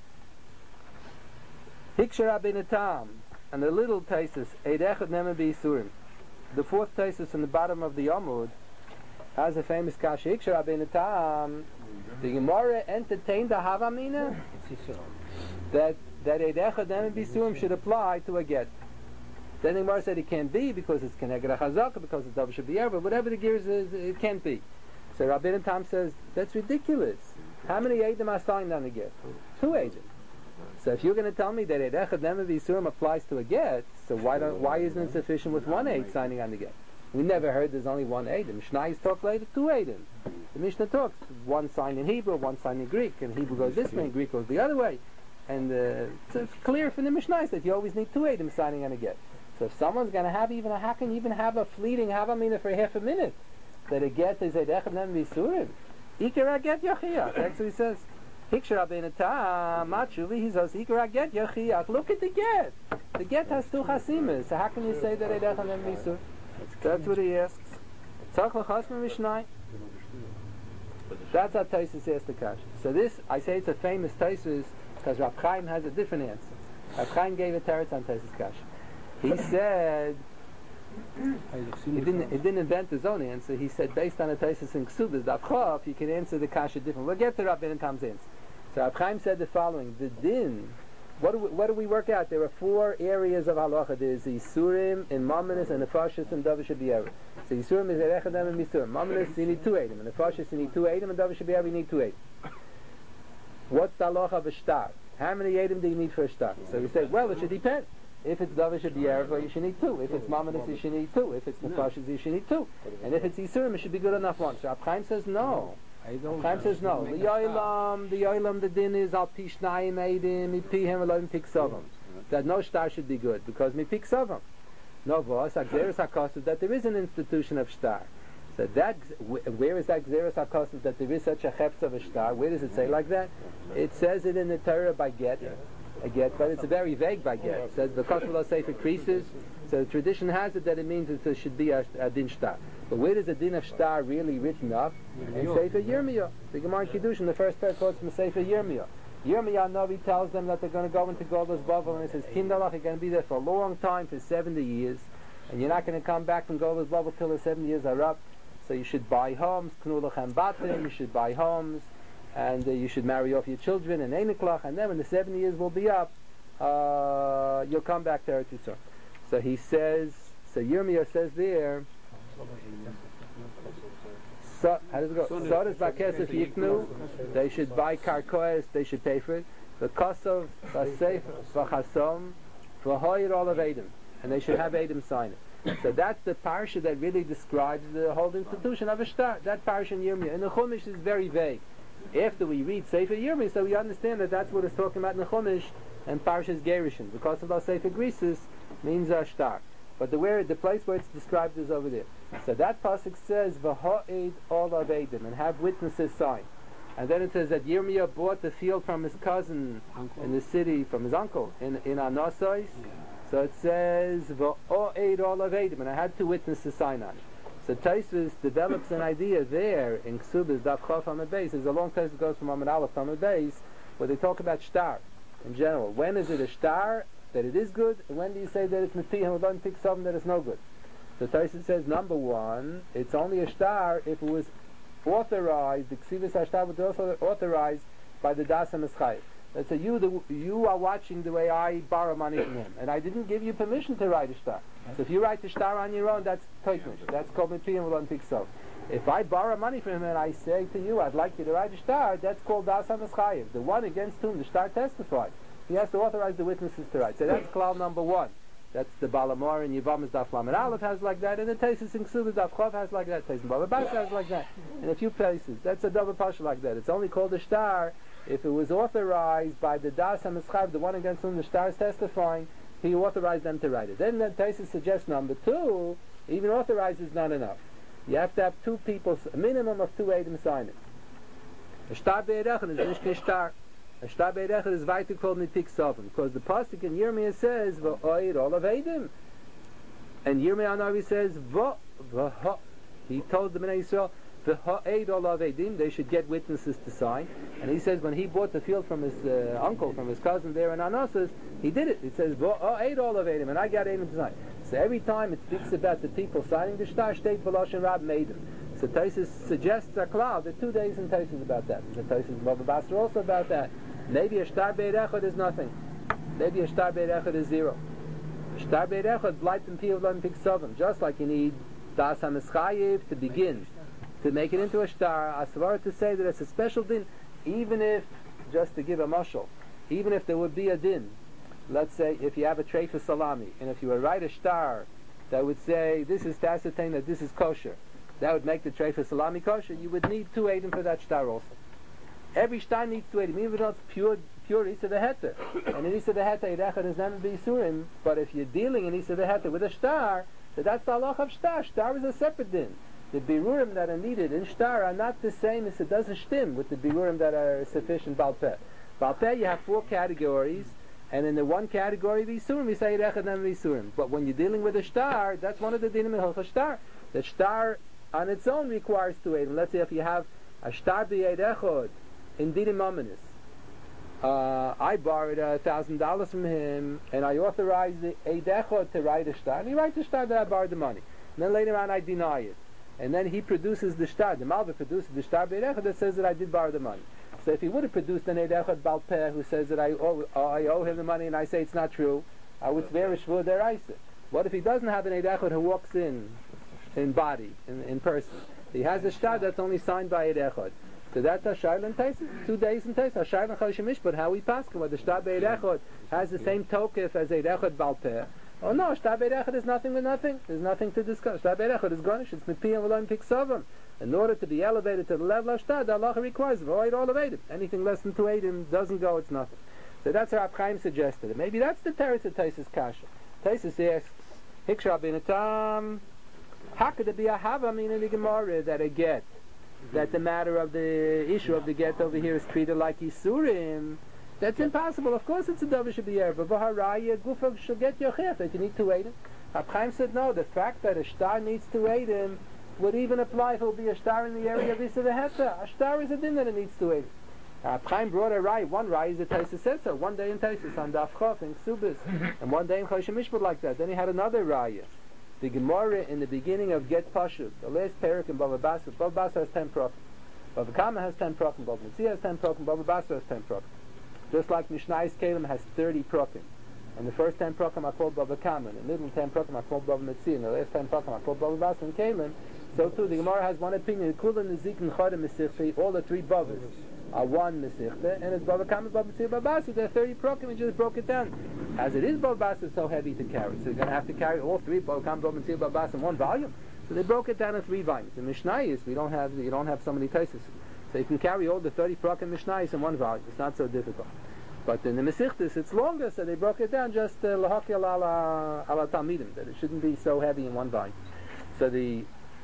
Hiksha Rabbeinu Tam, and the little Taisus Eid Echad Nem Bisurim. The fourth Taisus in the bottom of the Yomud has a famous kasha. Hiksha Rabbeinu Tam. The Gemara entertained the Havamina that Eid Echad Nem Bisurim should apply to a get. Then the Gemara said it can't be because it's Keneged a Chazaka, because the Davar should be erva, whatever the gears is, it can't be. So Rabbeinu Tam says that's ridiculous. How many Eidim are signed on a get? 2 Eidim. So if you're going to tell me that Eid Echad Nem Bisurim applies to a get, so why isn't it sufficient with 1 Eid signing on the get? We never heard there's only 1 Eid. The Mishnah talk later 2 Eidim. The Mishnah talks one sign in Hebrew, one sign in Greek, and Hebrew goes this way and Greek goes the other way. And so it's clear from the Mishnah that you always need 2 Eidim signing on a get. So if someone's going to have how can you even have a fleeting Havamina for half a minute? That a get is Eid Echad Nem Bisurim. Ikar get Yachiach. That's what he says. Hiksha Rabbeinu Tam, Matshuvi, he says, Ikar get Yachiach. Look at the get. The get has 2 chasimas. So how can you say that Eid Echad Nem Bisurim? That's what he asks. Tzach l'chasma Mishnai. That's how Taisus asked the kasha. So this, I say it's a famous Taisus because Rab Chaim has a different answer. Rab Chaim gave a teretz on Taisus kasha. He said he didn't invent his own answer. He said based on a Taisus in Ksubas Daf Chof, you can answer the kasha different. We'll get to Rabbeinu Tam's answer. So Rab Chaim said the following: the din. What do we work out? There are 4 areas of halacha. There's Yisurim, in Mamanis, and Nefashis, and Davar should be erva. So Yisurim is Eid Echad Nem Bisurim. Mamanis, you need 2 Eidim. And Nefashis, you need 2 Eidim, and Davar should be erva, you need 2 Eidim. What's the halacha of a shtar? How many Eidim do you need for a shtar? So we say, well, it should depend. If it's Davar should be erva, you should need 2. If it's Mamanis, you should need 2. If it's Nefashis, you should need 2. And if it's Yisurim, it should be good enough 1. So Rab Chaim says no. Chaim says no. The Yoilam, the din is al pi shnayim eidim, mi pi hem eloim piksavam. That no shtar should be good because mi piksavam. No vos agzeres hakosov that there is an institution of shtar. So that where is that gzeres hakosov that there is such a chepz of a shtar? Where does it say like that? It says it in the Torah by get. A get, but it's a very vague by get. It says the kosov lo sefer creases. So the tradition has it that it means it should be a din shtar. But where is the din of shtar really written up? In Sefer Yirmiyah. The Gemara in Kiddush in the first pair quotes from Sefer Yirmiyah. Yirmiyah Novi tells them that they're going to go into Goldos Bavel, and it says, Kindalach, you're going to be there for a long time, for 70 years, and you're not going to come back from Goldos Bavel till the 70 years are up. So you should buy homes, Knulach Batim, you should buy homes, and you should marry off your children, and Einiklach, and then when the 70 years will be up, you'll come back to Eretz Yisrael. So he says, so Yirmiyah says there, so, how does it go? Sodas Bakesef Yiknu, they should buy Karkoes, they should pay for it. The Kosov, Vasef, Vachasom, Vahoyir all of Adam, and they should have Adam sign it. So that's the parsha that really describes the whole institution of a shtar. That parsha in Yirmiyah. And the Chumash is very vague. After we read Sefer Yirmiyah, so we understand that that's what it's talking about in the Chumash and Parshas Gerushin. Because of the Sefer Grisus means a shtar. But the place where it's described is over there. So that pasuk says, "V'ha'ed all of Adam," and have witnesses sign. And then it says that Yirmiyah bought the field from his cousin in the city, from his uncle in Anosais. So it says, "V'ha'ed all of Adam," and I had two witnesses sign on it. So Tosfos develops an idea there in Ksubas Daf Chof Amud Beis. There's a long place that goes from Amud Aleph to Amud Beis where they talk about shtar in general. When is it a shtar that it is good, and when do you say that it's Mepiyah and don't pick something that is no good? So Tosfos says, number one, it's only a shtar if it was authorized, the Ksivas HaShtar was also authorized by the Das HaMeschayef. Let's say you are watching the way I borrow money from him, and I didn't give you permission to write a shtar. So if you write a shtar on your own, that's Toiknish. That's called Mepiyah and don't pick something. If I borrow money from him and I say to you, I'd like you to write a shtar, that's called Das HaMeschayef, the one against whom the shtar testified. He has to authorize the witnesses to write. So that's klal number one. That's the Balamor in Yevamos Daf Lamed Aleph has like that, and the Tosfos in Ksubas Daf Chof has like that, Tosfos in Baba Basra has like that, in a few places. That's a double pasha like that. It's only called a shtar if it was authorized by the Das HaMeschayef, the one against whom the shtar is testifying. He authorized them to write it. Then Tosfos suggests number two, even authorized is not enough. You have to have two people, a minimum of two Adam sign it. A shtar be'erechon is nicht shtar. A shtar be'erechon is weiter called nitik sovim, because the pasuk in Yirmiyah says v'oir all of Adam, and Yirmiyah Hanavi says v'ha. He told the Bnei Yisrael v'ha'ed all of Adam, they should get witnesses to sign. And he says when he bought the field from his uncle, from his cousin there in Anosas, he did it. It says v'ha'ed all of Adam, and I got Adam to sign. So every time it speaks about the people signing the shtar, state v'loshen rab made him. So Tosfos suggests a cloud. There are 2 days in Tosfos about that. The Tosfos in Baba Basra also about that. Maybe a shtar be'erechot is nothing. Maybe a shtar be'erechot is zero. A shtar be'erechot bleibt im Piyah v'lo im Piksovim. Just like you need Das HaMeschayef to begin to make it into a shtar, Asvar to say that it's a special din, even if, just to give a mashal, even if there would be a din, let's say if you have a tray for salami, and if you would write a shtar that would say this is to ascertain that this is kosher, that would make the tray for salami kosher, you would need 2 Eidim for that shtar also. Every shtar needs 2 Eidim, even though it's pure Isa V'Heter. And in Isa V'Heter, Yirechad is never B'Yisurim, but if you're dealing in Isa V'Heter with a shtar, so that's the halach of shtar. Shtar is a separate din. The birurim that are needed in shtar are not the same as it doesn't shtim with the birurim that are sufficient Balpeh. Balpeh, you have 4 categories, and in the one category, V'Yisurim, we say Yirechad and V'Yisurim. But when you're dealing with a shtar, that's one of the dinim in Hilchos Shtar. The shtar on its own requires 2 Eidim. Let's say if you have a shtar b'yedechod in dinim ominous, I borrowed $1,000 from him, and I authorized the Eidechod to write a shtar, and he writes the shtar that I borrowed the money. And then later on I deny it. And then he produces the shtar, the Malva produces the shtar b'Eidechod that says that I did borrow the money. So if he would have produced an Eidechod Balpeh who says that I owe him the money and I say it's not true, I would swear a shvur deraisa. What if he doesn't have an Eidechod who walks in body, in person? He has a shtar that's only signed by Eidechod. So that's a shayla and Tosfos. 2 days in Tosfos. A shayla and Choshimish, but how we pass whether shtar be'erechot has the same tokef as Eidechod Balpeh. Oh no, shtar be'erechot is nothing with nothing. There's nothing to discuss. Shtar be'erechot is garnish. It's mepiyah v'lo im piksovim. In order to be elevated to the level of shtar, the halacha requires void all of Eidim. Anything less than 2 Eidim doesn't go. It's nothing. So that's how Rab Chaim suggested it. Maybe that's the teretz of Tosfos kasha. Tosfos asks, Hiksha bin Atam, how could it be a hava mean in the Gemara that a get? That the matter of the issue of the get over here is treated like Yisurim, that's impossible. Of course it's a Dover should be here, but Vaharaya Gufa should get Yochef, that you need 2 Eidim. Rab Chaim said no, the fact that a shtar needs 2 Eidim would even apply if it would be a star in the area of Issa V'Heta. A star is a din that it needs to eat. Chaim brought a rai. One rai is the Taisus said so. One day in Taisus on Daf Chof in Ksubis, and one day in Choshen Mishpat like that. Then he had another raya. The Gemara in the beginning of Get Pashut, the last parak in Bava Basra. Bava Basra has 10 prokim. Bava Kama has 10 prokim. Bava Metzia has 10 prokim. Bava Basra has 10 prokim. Just like Mishnayis Kalim has 30 prokim. And the first 10 prokim are called Bava Kama, and the middle 10 prokim are called Bava Metzia, and the last 10 prokim are called Bava Basra and Kalim. So too, the Gemara has one opinion. Kulan Nezik and Chada Mesichti, all the three Bavas are one Mesichta, and it's Bava Kama, Bava Metzia, Bava Basra. There are 30 prokim, and just broke it down. As it is, Bava Basra is so heavy to carry, so you're going to have to carry all three Bava Kama, Bava Metzia, Bava Basra in one volume. So they broke it down in 3 volumes. In Mishnayis, you don't have so many cases. So you can carry all the 30 prokim Mishnayis in one volume. It's not so difficult. But in the Mesichtis, it's longer, so they broke it down just lahakil ala talmidim, that it shouldn't be so heavy in one volume. So the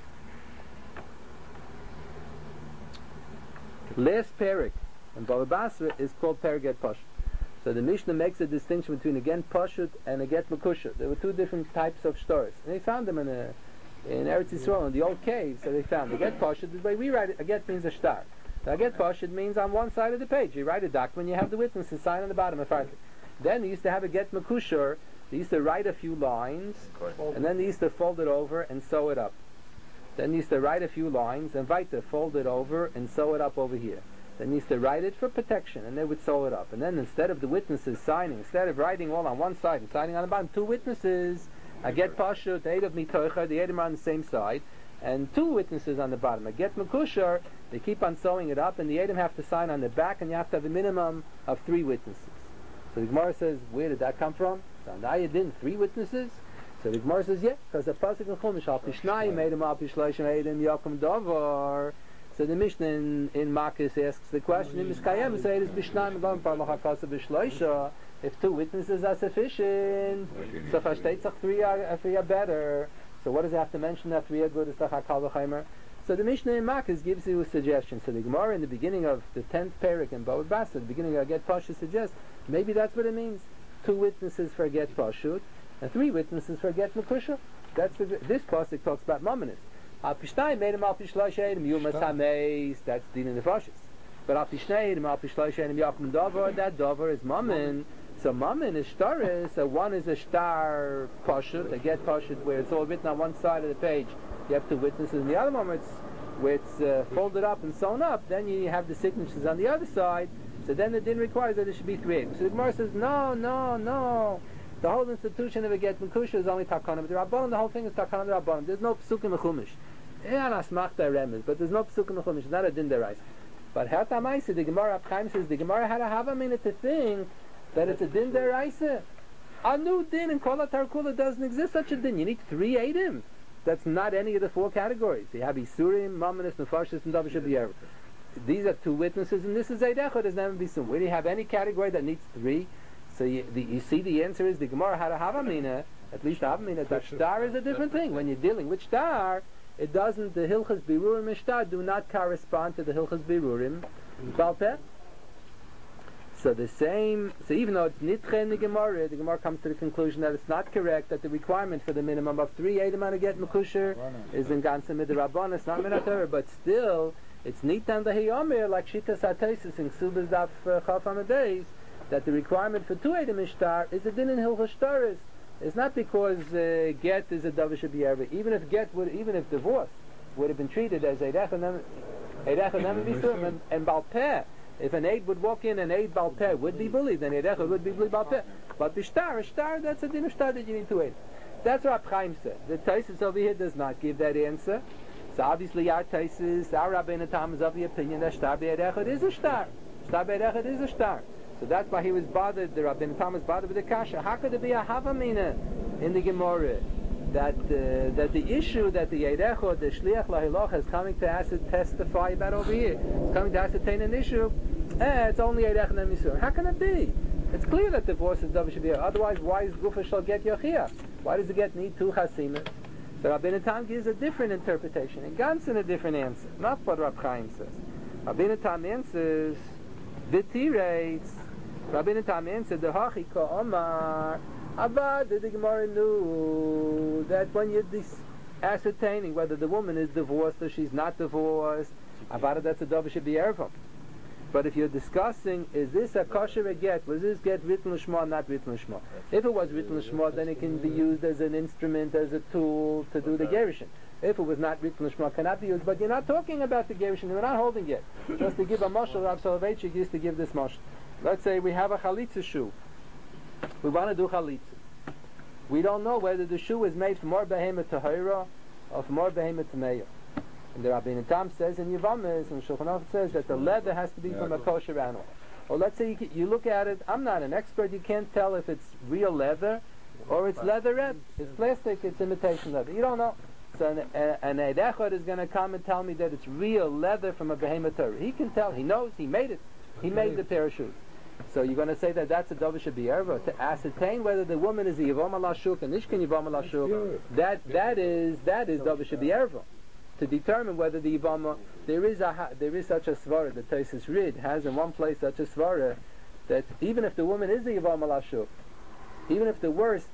last parak in Bava Basra is called Parak Get Pashut. So the Mishnah makes a distinction between a Get Pashut and a Get Mekusha. There were 2 different types of stores, and they found them in Eretz Yisrael in the old caves. So they found the Get Pashut. The way we write it, a Get means a star. A Get Pashut means on one side of the page. You write a document, you have the witnesses sign on the bottom of it. Then they used to have a Get Mekushar. They used to write a few lines, and then they used to fold it over and sew it up. Then they used to write a few lines, and weiter, fold it over and sew it up over here. Then they used to write it for protection, and they would sew it up. And then instead of the witnesses signing, instead of writing all on one side and signing on the bottom, 2 witnesses, a Get Pashut, the 8 of Mitoicha, the 8 are on the same side, and 2 witnesses on the bottom. A Get Mekushar, they keep on sewing it up, and the Edom have to sign on the back, and you have to have a minimum of 3 witnesses. So the Gemara says, where did that come from? So on the Ayadin, 3 witnesses? So the Gemara says, yeah, because the Pasuk in Chumash, Al Pishnai, made him Al Pishlosh, made him Yakum Dovar. So the Mishnah in Makis asks the question, in Miskayem, say it is Bishnai, Medam Parlach HaKasa Bishloisha. If 2 witnesses are sufficient, so Fashteitzach 3 are better. So what does it have to mention that 3 are good? Is Tachak Kal V'chaimer? So the Mishnah in Makis gives you a suggestion. So the Gemara in the beginning of the 10th parak in Bava Basra, the beginning of Get Pashut, suggests maybe that's what it means. 2 witnesses for Get Pashut, and 3 witnesses for Get Mekusha. This pasuk talks about Mamonis. Al Pishnai made him Al Pishlosh Edom Yumas Hameis. That's Din in the Fashis. But Al Pishnai made him Al Pishlosh Edom Yakum Dover. That Dover is Mammon. So Mammon is Shtaris. So one is a Shtar Pashut, a Get Pashut, where it's all written on one side of the page. You have 2 witnesses, and the other one where it's folded up and sewn up. Then you have the signatures on the other side. So then the din requires that it should be 3. So the Gemara says, no. The whole institution of a Get Mekusha is only Takana B'Rabbanim. The whole thing is Takana B'Rabbanim. There's no Psukim Mechumish. But there's no Psukim Mechumish. It's not a din derais. But Herta Maisa, the Gemara Chaim says, the Gemara had a Havamina to think that it's a din derais. A new din in Kol HaTarkula doesn't exist such a din. You need 3 Eidim. That's not any of the 4 categories. You have Isurim, Mamonis, Nefashis, and Davish Abiyar. These are 2 witnesses, and this is Eid Echad. There's never been some. Where do you have any category that needs 3? So you see the answer is the Gemara had a Havamina, at least a Havamina, that Shtar is a different thing. When you're dealing with Shtar, it doesn't, the Hilchas Birurim and Shtar do not correspond to the Hilchas Birurim Balpeh. So even though it's Nitche in the Gemara comes to the conclusion that it's not correct, that the requirement for the minimum of 3 Eidim to get Mekusher is in Gansa Midrabban, it's not Minator, but still, it's Nitan the Heyomer, like Shitas HaTesis in Ksubas Daf Chaf HaMadeiz, that the requirement for 2 Eidim Ishtar is a din in Hilchos Shtaris. It's not because get is a Davish Abiyarva. Even if divorce would have been treated as Eid Echad Bisurim and Balpeh. If an Eid would walk in and Eid Balpeh would be believed, then Eid Echad would be believed Balpeh. But the Shtar, that's a din of Shtar that you need 2 Eidim. That's what Chaim said. The Taisus over here does not give that answer. So obviously our Taisus, our Rabbeinu Tam is of the opinion that Shtar B'Eid Echad is a Shtar. Shtar B'Eid Echad is a Shtar. So that's why he was bothered, the Rabbeinu Tam was bothered with the Kasha. How could there be a Havamina in the Gemara that the issue that the Eid Echad, the Shliach Lahiloch, is coming to testify about over here, it's coming to ascertain an issue, it's only Eid Echad and Misur. How can it be? It's clear that divorce is Davish Abiyah. Otherwise, why is Gufa shall get Yochia? Why does it get need 2 Chasimas? So Rabbeinu Tam gives a different interpretation, and Ganson a different answer. Not what Rab Chaim says. Rabbeinu Tam answers, V'tirates. Rabbeinu Tam answered, the Hachika Omar, Abad, the Gemara knew that when you ascertaining whether the woman is divorced or she's not divorced, about it, that's a davar should be erva. But if you're discussing, is this a kosher get? Was this get written l'shma or not written l'shma? If it was written l'shma, then it can be used as an instrument, as a tool to do the gerushin. If it was not written l'shma, cannot be used. But you're not talking about the gerushin. We're not holding it. Just to give a mashal, Rav Soloveitchik used to give this mashal. Let's say we have a chalitza shoe. We want to do chalitza. We don't know whether the shoe is made from more behemoth tahira or from more behemoth tameya. And the Rabbeinu Tam says in Yevamis, and Shulchan Aruch says that the leather has to be from a kosher animal. Or let's say you look at it, I'm not an expert, you can't tell if it's real leather or it's leatherette. It's plastic, it's imitation leather. You don't know. So an Eid Echad is going to come and tell me that it's real leather from a behemoth Torah. He can tell, he knows, he made it. He made the pair of shoes. So you're going to say that that's a davar shabiyarva to ascertain whether the woman is a yivam alashuk and ishkin yivam alashuk. That is davar shabiyarva. To determine whether the Yivama, there is such a svara, the Taisus Rid has in one place such a svara, that even if the woman is the Yivama Lashuk, even if the worst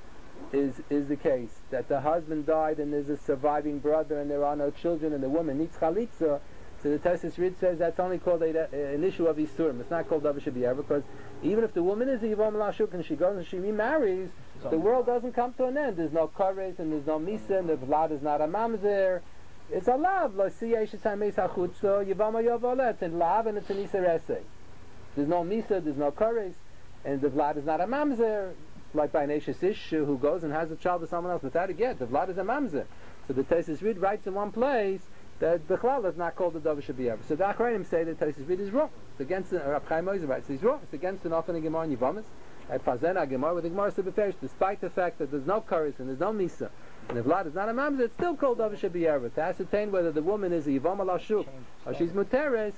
is the case, that the husband died and there's a surviving brother and there are no children and the woman needs chalitza, so the Taisus Rid says that's only called an issue of Isurim. It's not called Davar Shabiyar, because even if the woman is the Yivama Lashuk and she goes and she remarries, the world doesn't come to an end. There's no kares and there's no misa and the vlad is not a mamzer. It's a lav, lo siyeh shesameis hachutzo, yivama yovolet, it's in lav and it's an isa resei. There's no misa, there's no kares, and the vlad is not a mamzer, like by an Eishes Ish who goes and has a child with someone else without a get. The vlad is a mamzer. So the Taisus Rid writes in one place that Bechlal is not called the davar shabiyah. So the Achrayim say that Taisus Rid is wrong. It's against the Rab Chaim Ozer writes he's wrong. It's against the Nofen and Gemara and Yivamis. At Fazena Gemara with the Gemara Sibeferish, despite the fact that there's no kares and there's no misa. And if vlad is not a mamzer, it's still called davar shabiyarva. To ascertain whether the woman is a yivam alashuk or she's muteres,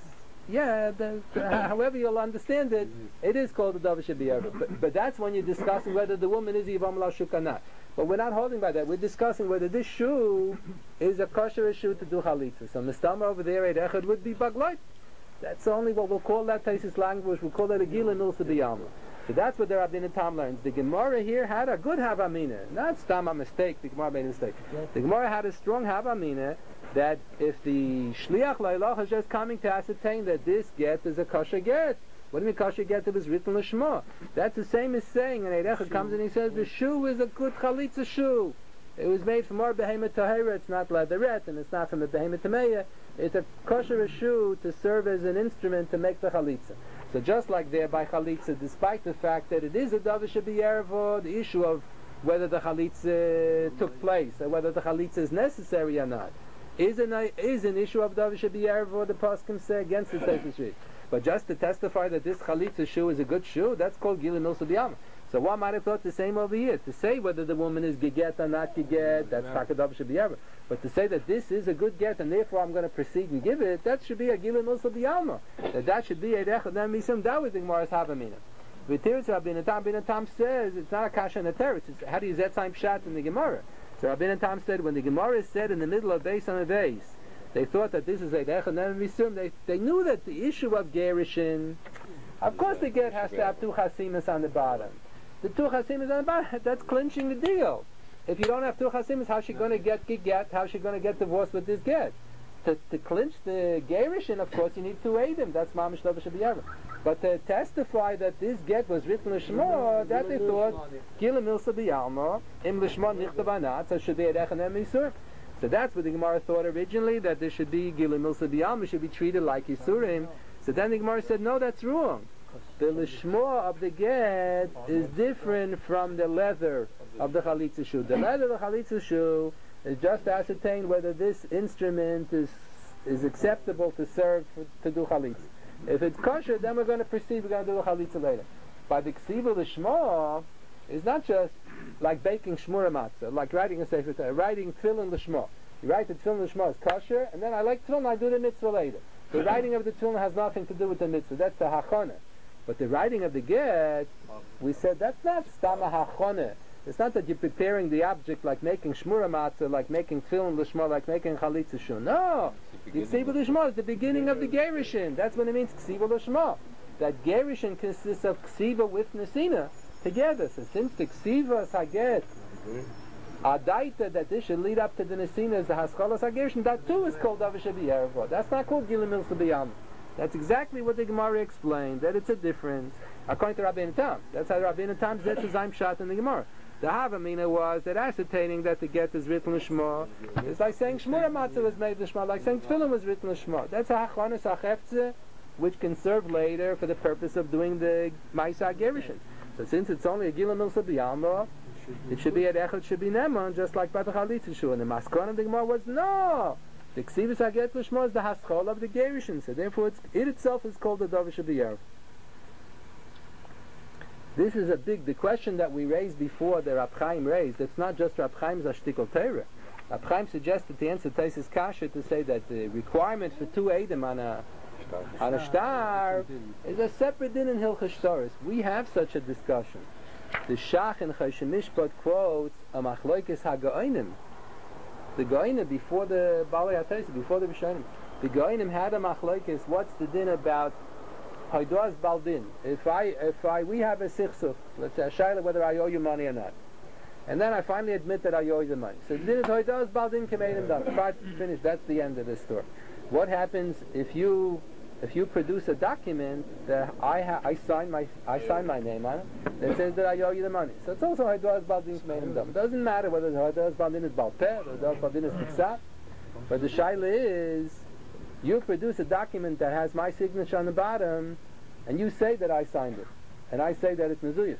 however you'll understand it, it is called the davar shabiyarva. But that's when you're discussing whether the woman is a yivam alashuk or not. But we're not holding by that. We're discussing whether this shoe is a kosher shoe to do chalitza. So Mistama over there, Eid Echad would be bagloit. That's only what we'll call that Taisus language. We'll call that a gila nulsa b'yama. So that's what the Rabbeinu Tam learns. The Gemara here had a good havamina, not stam a mistake. The Gemara made a mistake. The Gemara had a strong havamina that if the shliach lailach is just coming to ascertain that this get is a kosher get. What do you mean kosher get? It was written l'shma. That's the same as saying, and Eid Echad comes and he says the shoe is a good chalitza shoe. It was made from more behemoth tahira. It's not leatherette and it's not from a behemoth tameya. It's a kosher shoe to serve as an instrument to make the chalitza. So just like there by chalitza, despite the fact that it is a davar shabiyarva, the issue of whether the chalitza took place or whether the chalitza is necessary or not is an issue of davar shabiyarva. The poskim say against the Taisus Rid. But just to testify that this chalitza shoe is a good shoe, that's called gila milsa b'yama. So one might have thought the same over here. To say whether the woman is geget or not geget, that's takadav shabiyarva. But to say that this is a good get and therefore I'm going to proceed and give it, that should be a gila milsa b'yama. That should be a rechad. Then misum dawid the Gemara's havamina. V'tiritz Rabbeinu Tam says it's not a kasha and a teretz. How do you zet time pshat in the Gemara? So Rabbeinu Tam said when the Gemara is said in the middle of beis on a beis, they thought that this is a rechad. Then misum they knew that the issue of gerushin, of course the get has to have two chasimas on the bottom. The two chasimas on the bottom, that's clinching the deal. If you don't have two chasimas, how's she going to get get? How's she going to get divorced with this get? To clinch the gerushin, of course, you need two eidim. That's mamish davar shabiyarva. But to testify that this get was written l'shma, that they thought gila milsa b'yalma im l'shma nichtav anat, so should be a rechanem isur. So that's what the Gemara thought originally, that there should be gila milsa b'yalma, should be treated like isurim. So then the Gemara said, no, that's wrong. The lishma of the get is different from the leather of the chalitza shoe. The leather of the chalitza shoe is just to ascertain whether this instrument is acceptable to serve to do chalitza. If it's kosher, then we're going to proceed. We're going to do the chalitza later. By the ksiva lishma is not just like baking shmura matzah, like writing a sefer Torah, writing tefillin lishma. You write the tefillin lishma is kosher, and then I like tefillin, I do the mitzvah later. The writing of the tefillin has nothing to do with the mitzvah. That's the hachana. But the writing of the get, we said that's not stama hachana. It's not that you're preparing the object like making shmura matzah, like making tefillin lishma, like making chalitza shul. No, the ksiva lishma is the beginning of the gerushin. That's what it means, ksiva lishma. That gerushin consists of ksiva with nesina together. So since the ksiva is haget Adaita, that this should lead up to the Nesina as the Haschalas HaGerishin, that too is called Davar Shebiyarvo. That's not called Gila Milsa B'Yam. That's exactly what the Gemara explained, that it's a difference, according to Rabbeinu Tam. That's how Rabbeinu Tam said to Zaym Shat in the Gemara. The Havamina was that ascertaining that the get is written L'Shma is like saying Shmura Matzah was made L'Shma, like saying Tefillin was written L'Shma. That's a Hachanas HaCheftzeh, which can serve later for the purpose of doing the Ma'isa HaGerishin. So since it's only a Gila Milsa B'Yam, it should be at Echad, should be Neman, just like Batach HaLitzah Shu. And the Maskon of the Gemara was, no! The Ksivus HaGet L'Shma is the Haschol of the Gerishin. So therefore it itself is called the Davar Shebiyarv. This is the question that we raised before, the Rab Chaim raised, it's not just Rab Chaim's Ashtikol Torah. Rab Chaim suggested to answer Taisus Kasha to say that the requirement for 2 Eidim on a star is a separate din in Hilchos Shtaros. We have such a discussion. The Shach in Choshen Mishpat quotes a Machloikes HaGa'onim. The Ga'onim before the Balei HaTaisa, before the Rishonim. The Ga'onim had a Machloikes, what's the din about Haidoaz Baldin? If we have a sichsuf, let's say a shayla whether I owe you money or not, and then I finally admit that I owe you the money. So the din is Haidoaz Baldin Kameinim Dam. Finish. That's the end of the story. What happens if you produce a document that I sign my name on it that says that I owe you the money? So it's also Haidoaz Baldin Kameinim Dam. It doesn't matter whether Haidoaz Baldin is Balpeh or Haidoaz Baldin is Tiksat, but the shayla is, you produce a document that has my signature on the bottom, and you say that I signed it, and I say that it's mezuyif.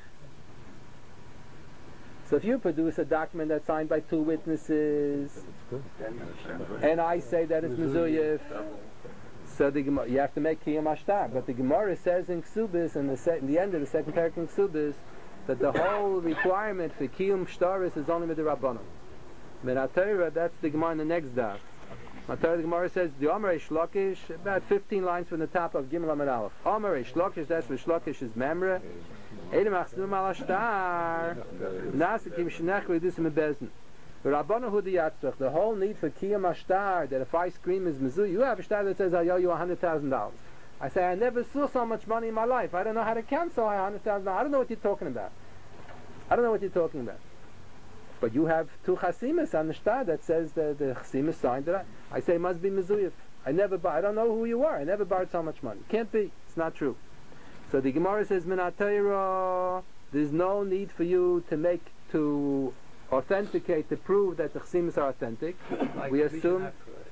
So if you produce a document that's signed by 2 witnesses, and I say that it's mezuyif, so you have to make kiyum ashtar. But the Gemara says in Ksubis, in the end of the second parak in Ksubis, that the whole requirement for kiyum shtaris is only with the Rabbanon. Menatayra, that's the Gemara in the next daf. The Gemara says the Omer Shlokish, about 15 lines from the top of Gimel Amud Aleph. Omer Shlokish, that's where Shlokish is memra. Edim Achsum Al Ashtar. Nasikim Shnech Redusim Bezdin. Rabbanu Hu Diyatzach. The whole need for Kiyam Ashtar, that if I scream is Mizu, you have a shtar that says I owe you $100,000. I say I never saw so much money in my life. I don't know how to count so high $100,000. I don't know what you're talking about. But you have 2 chasimas on the shtar that says that the chasimas signed that I say it must be mezuyif. I don't know who you are. I never borrowed so much money. Can't be. It's not true. So the Gemara says, Minatayra, there's no need for you to authenticate, to prove that the chasimas are authentic. We assume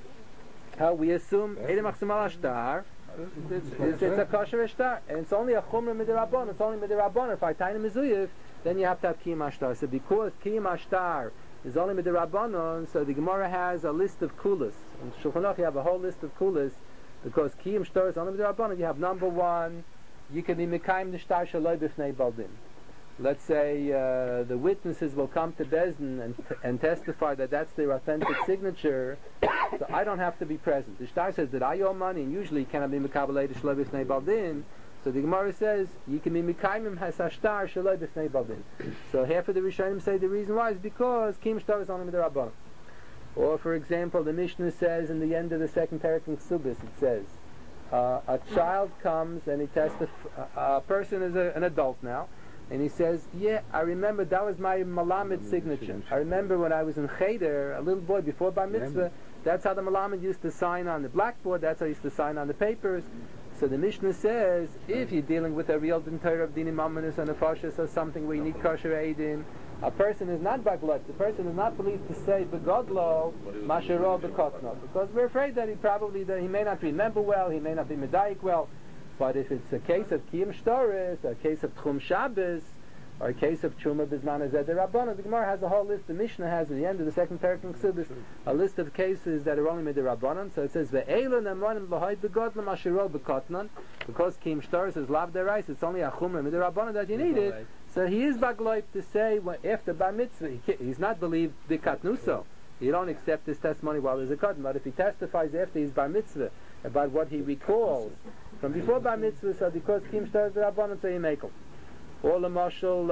Edem Achsum Al Ashtar. It's a kosher shtar, and it's only a chumra midirabon. It's only midirabon. If I tie in mezuyif, then you have to have kiyum ashtar. So because kiyum ashtar is only midirabon, so the Gemara has a list of kulas. In Shulchan Aruch you have a whole list of kulas, because kiyum shtar is only midirabon. You have number 1, you can be mekayim the shtar shaloi b'fnei baldin. Let's say the witnesses will come to Bezdin and testify that that's their authentic signature, so I don't have to be present. The shtar says that I owe money, and usually cannot be mekabelei the shaloi b'fnei baldin. So the Gemara says you can be mekayim has hashtar shaloi b'fnei baldin. So half of the Rishonim say the reason why is because kiyum shtar is only midirabon. Or for example, the Mishnah says in the end of the second parak in Ksubis, it says a child comes and he testifies. A person is an adult now, and he says, yeah, I remember that was my Malamed signature. I remember when I was in Cheder, a little boy before Bar Mitzvah, that's how the Malamed used to sign on the blackboard, that's how he used to sign on the papers. So the Mishnah says, if you're dealing with a real din Torah of dinim amanus and a fashis or something where you need kosher eidim, a person is not baglot, the person is not believed to say begodlo mashero bekotno, because we're afraid that he may not remember well, he may not be medayik well. But if it's a case of kiyum shtaris, a case of tchum Shabbos, or a case of Truma Bizman Azed Rabbanon, the Gemara has a whole list. The Mishnah has at the end of the second parak in Ksubis a list of cases that are only made the Rabbanon. So it says Ve'ela Namonim L'Hoid Begodlam Ashiro Bekotnon, because Kiyum Shtaris is Lav Derais, it's only a Chumra mid the Rabbanon that you need it. So he is bagloip to say after Bar Mitzvah he's not believed the Katnuso. You don't accept his testimony while there's a Katan, but if he testifies after his Bar Mitzvah about what he recalls from before Bar Mitzvah, so because Kiyum Shtaris is the Rabbanon, so you make him. Or the marshal,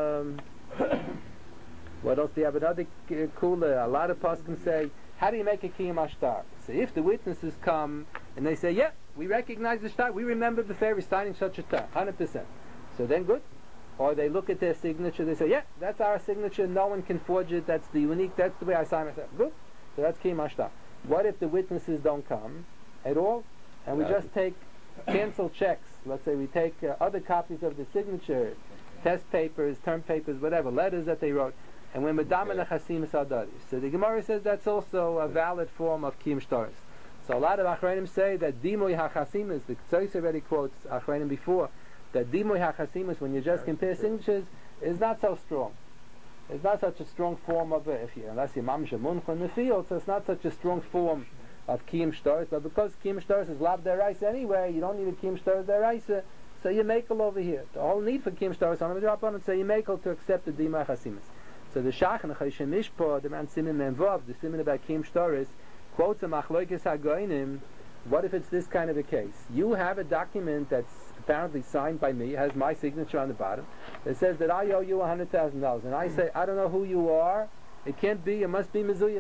what else do you have? Another cooler. A lot of poskim say, how do you make a kiyum ashtar? So if the witnesses come and they say, yeah, we recognize the shtar, we remember the fair signing such a shtar, 100%. So then good. or they look at their signature, they say, yeah, that's our signature, no one can forge it, that's the unique, that's the way I sign myself. Good. So that's Kiyum Ashtar. What if the witnesses don't come at all, and we just take cancel checks? Let's say we take other copies of the signature, test papers, term papers, whatever, letters that they wrote, and we're Medama Nechasimus Adaris. So the Gemara says that's also a valid form of Kiyum Shtaris. So a lot of Achronim say that Dimoy HaChasimus, the Ktsois already quotes Achronim before, that Dimoy HaChasimus, when you just compare signatures, is not so strong. It's not such a strong form of unless you're Mamsha Muncha in the field, so it's not such a strong form of Kiyum Shtaris. But because Kiyum Shtaris is Lab Deraisa anyway, you don't need a Kiyum Shtaris Deraisa, so you makel over here. The whole need for Kiyum Shtaris on the drop on it, so you makel to accept the Dimoy HaChasimus. So the Shach and the Choshen Mishpah, the man Simin Menvav, the Simin about Kiyum Shtaris, quotes a Machloikes HaGoinim. What if it's this kind of a case? You have a document that's apparently signed by me, has my signature on the bottom, that says that I owe you $100,000, and I say, I don't know who you are, it can't be, it must be Mezuyif.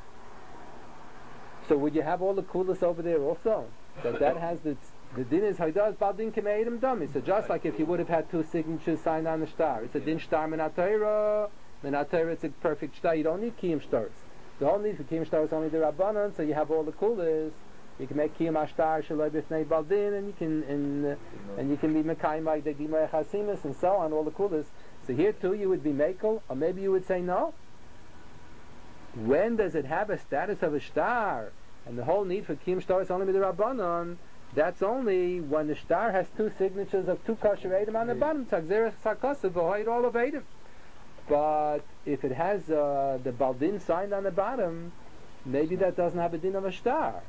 So would you have all the coolest over there also? That has the din is Haidas Baldin Kameidim Dami. So just like if you would have had two signatures signed on the star, it's a din star Minatayra, it's a perfect star, you don't need Kiyum Shtaris. The whole need for Kiyum Shtaris is only the Rabbanon, so you have all the coolest. You can make Kiyum Ashtar Shaloi B'fnei Baldin, and you can be Mekayim by the Dimoy HaChasimus and so on, all the coolest. So here too you would be Mekel, or maybe you would say no. When does it have a status of a star? And the whole need for Kiyum Shtar is only with the Rabbanon. That's only when the star has two signatures of two kosher Edom on the bottom. Tzagzerach Sarkosav v'hoid all of Edom. But if it has the Baldin signed on the bottom, maybe that doesn't have a din of a star.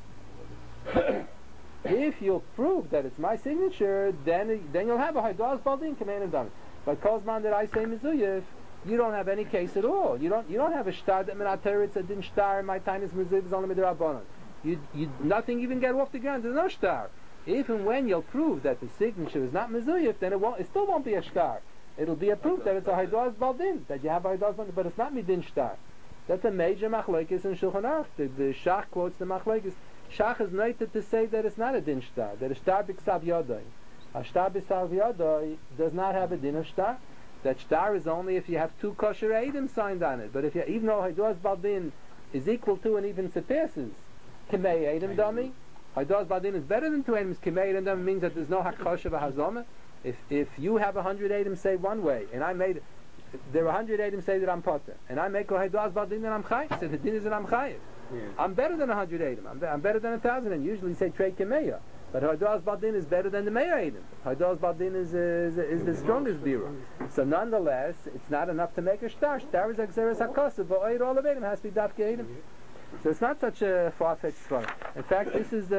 If you'll prove that it's my signature, then you'll have a Haidas Baldin command done. But Kozman that I say Mezuyif, you don't have any case at all. You don't have a star that Minater it's a din star. My time is Mezuyif is only midrabanan. You nothing even get off the ground. There's no star. If and when you'll prove that the signature is not Mezuyif, then it still won't be a star. It'll be a proof that it's a Haidas Baldin, that you have a Haidas Baldin, but it's not Midin star. That's a major machlokes in Shulchan Aruch. The Shach quotes the machlokes. Shach is noted to say that it's not a din star, that a star b'ksav yodai. A star b'ksav yodai does not have a din of star. That star is only if you have two kosher eidim signed on it. But if even though Haidas Baldin is equal to and even surpasses Kemei eidim dami, Haidas Baldin is better than two eidim. Kemei eidim dami means that there's no hakosha v'hazoma. If you have 100 eidim say one way, and I made there are 100 eidim say that I'm potter, and I make a Haidas Baldin that I'm chayiv. So the din is that I'm chayiv. Yeah. I'm better than 100 eidim. I'm better than 1,000. And usually say trei kemeya, but Haidas Baldin is better than the meya eidim. Haidas Baldin is the strongest bira. So nonetheless, it's not enough to make a star. Star is exeris hakosav, but all of eidim has to be dafke eidim. So it's not such a far-fetched story. In fact, this is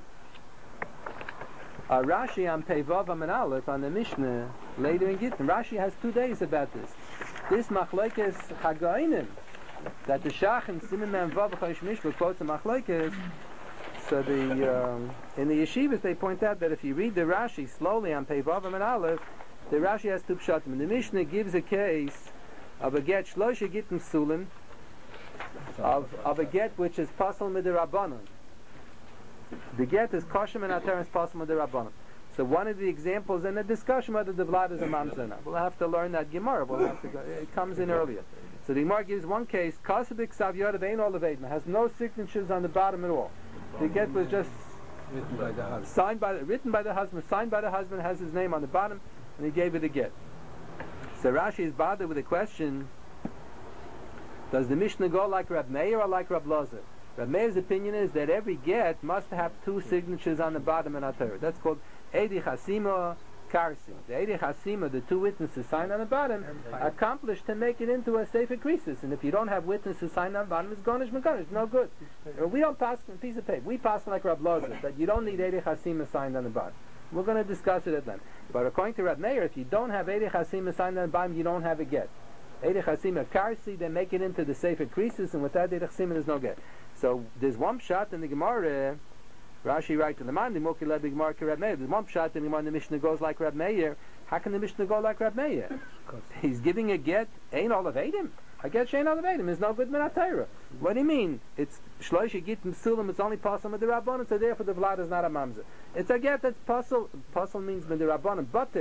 Rashi on Peivav Amin Aleph on the Mishnah later in Gittin. Rashi has 2 days about this. This machlokes Chagainim that the Shach and Siman Menvav Chosh Mishpah quotes the machlokes. So in the yeshivas they point out that if you read the Rashi slowly on Peivav Amin Aleph, the Rashi has two pshatim. And the Mishnah gives a case of a get shlosha gittim sulim of a get which is pasal midirabbanon. The get is kosher and ater is pasal midirabbanon. So one of the examples in the discussion whether the vlad is a mamzer. We'll have to learn that Gemara. It comes in earlier. So the Gemara gives one case, kasabik savyodav ein all of Edom, has no signatures on the bottom at all. The get was just written by the husband, signed by the husband, has his name on the bottom, and he gave it a get. So Rashi is bothered with a question: does the Mishnah go like Rab Meir or like Rab Lozer? Rab Meir's opinion is that every get must have two signatures on the bottom and ater. That's called Edi Chasima Karsi. The Edi Chasima, the two witnesses signed on the bottom, accomplished to make it into a Sefer Krisis. And if you don't have witnesses signed on the bottom, it's Gonish Megonish, no good. We don't pass on a piece of paper. We pass like Rab Lozer, that you don't need Edi Chasima signed on the bottom. We're going to discuss it at length. But according to Rab Meir, if you don't have Edi Chasima signed on the bottom, you don't have a get. Edi Chasima Karsi, they make it into the Sefer Krisis, and without Edi Chasima, there's no get. So there's one shot in the Gemara. Rashi writes in the man, the Moki Lebi Gemara Rab Meir. There's one shot in the Gemara. The Mishnah goes like Rab Meir. How can the Mishnah go like Rab Meir? He's giving a get. Ain't all of Edom. I get shein all of Edom. It's no good minatayra. What do you mean? It's shloisha git misulim. It's only possible with the rabbanon. So therefore the vlad is not a mamzer. It's a get that's possible. Possible means with the rabbanon batil.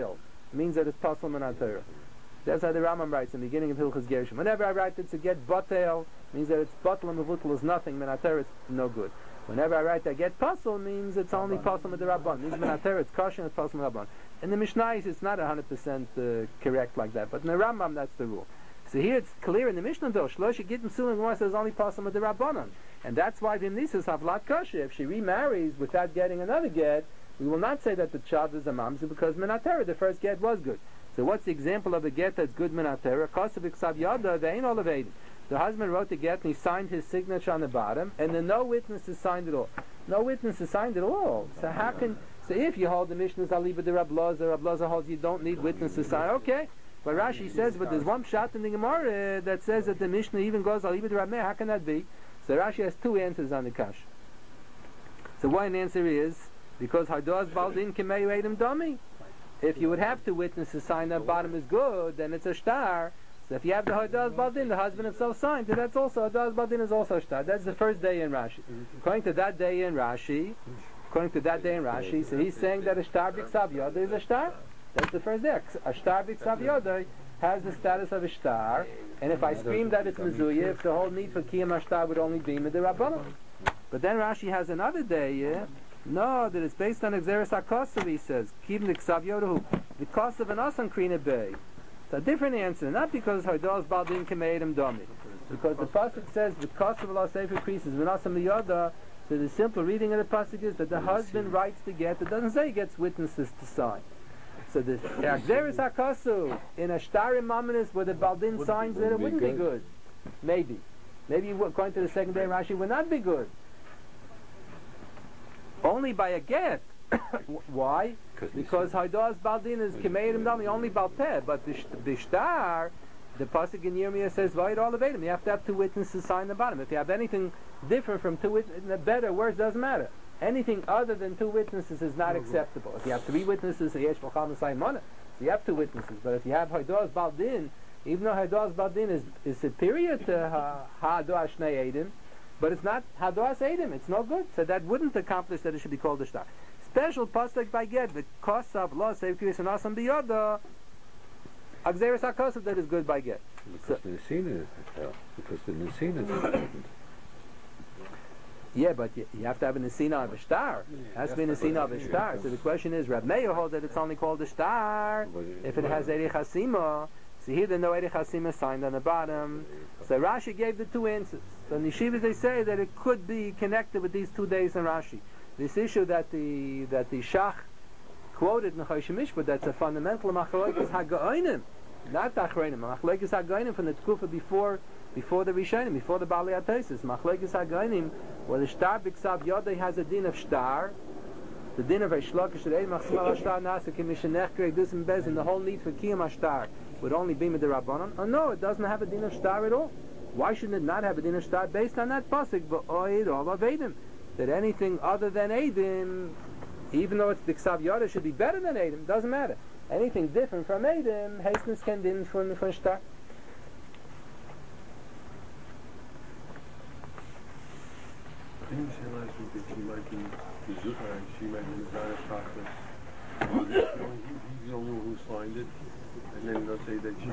means that it's pasul min Torah. That's how the Rambam writes in the beginning of Hilchos Gershom. Whenever I write it's a get batel, means that it's batel and mevutel is nothing, min Torah it's no good. Whenever I write that get pasul, means it's only pasul min Rabban. Means min Torah it's kosher and it's pasul min Rabban. In the Mishnayos it's not 100% correct like that, but in the Rambam that's the rule. So here it's clear in the Mishnah though, Shlosh Gittim Sulim Gemara says only pasul min Rabbanan. And that's why Vimnisas Havlat Kosher. If she remarries without getting another get, we will not say that the child is a mamzer because min Torah the first get was good. So what's the example of a get that's good min Torah? Kosav Iksav Yada Ve'ein Olav. The husband wrote the get and he signed his signature on the bottom, and then no witnesses signed it all. No witnesses signed it all. So how can? So if you hold the Mishnah's Aliba de Rab Loza holds you don't need witnesses sign. Okay, but Rashi says, but there's one shot in the Gemara that says that the Mishnah even goes Aliba de Rab Meir. How can that be? So Rashi has two answers on the kash. So one answer is because Hardoz Baldin Kemeyu Edom Dami. If you would have two witnesses sign that bottom is good, then it's a star. So if you have the Hadaz Baldin, the husband himself signed, then that's also Hadaz Baldin is also star. That's the first day in Rashi. According to that day in Rashi, so he's saying that a star b'ksav yodai is a star. That's the first day. A star b'ksav yodai has the status of a star, and if I scream that it's mezuya, if the whole need for kiyam ashtar would only be midirabbanan. But then Rashi has another day, no, that it's based on Exeris HaKosav, he says, Kivim Ksav Yodahu, the Kosav and Asan Krina Bay. It's a different answer, not because Hardoz Baldin Kamedim Domi. Because the Pasuk says, the Kosav Allah Sefer increases, V'nasam Yoda, so the simple reading of the Pasuk is that the husband writes the get, it doesn't say he gets witnesses to sign. So the Exeris HaKosav, in a Shtarim Mamonis where the Baldin signs it, it wouldn't be good. Maybe. Maybe according to the second day Rashi would not be good. Only by a get. Why? Because Haidas Baldin is Kimeirim Dami, only Balpeh. But the Shtar, the Pasuk in Yirmiyah says, Vayid all Avedim. You have to have two witnesses sign the bottom. If you have anything different from two witnesses, better, worse, doesn't matter. Anything other than two witnesses is not acceptable. If you have three witnesses, so Yesh V'cham L'Sayim Mana. So you have two witnesses. But if you have Haidas Baldin, even though Haidas Baldin is superior to Ha'adoah Shnei Eidim, but it's not Hadoas Eidim, it's no good. So that wouldn't accomplish that it should be called a shtar. Special pasuk by get, the Kosav, Lo, Sev, Kiris, and Asam, Biyoda, Agzeris HaKosav, that is good by get. Because the Nesina is because the Nesina is important. Yeah, but you have to have a Nesina of a star. It has to be a Nesina of a star. So the question is, Rab Meir holds that it's only called a star if it has Erech Hasima. So here the no Erech Hasima signed on the bottom. So Rashi gave the two answers. So in Yeshivas they say that it could be connected with these 2 days in Rashi. This issue that the Shach quoted in the Chosh Mishpat, that's a fundamental Machlokes HaGaonim, not the Achronim. Machlokes HaGaonim from the Tkufa before the Rishonim, before the Baalei HaTosfos. Machlokes HaGaonim, where the Shtar B'Ksav Yodai has a din of Shtar, the din of Eishlokish Rei Machsmal Ashtar Nasa Kimishanech Greg Dusim Bez, and the whole need for Kiyam Ashtar would only be with the Rabbanon. Oh no, it doesn't have a din of Shtar at all. Why shouldn't it not have a din of Shtar based on that pasuk? V'oid all of Eidim, that anything other than Eidim, even though it's the Ksav Yoda, should be better than Eidim. Doesn't matter. Anything different from Eidim, Hastens can din from Shtar. Didn't you say last week that she might be Mizrah Shachas? He's the only one who signed it. And then they'll say that she...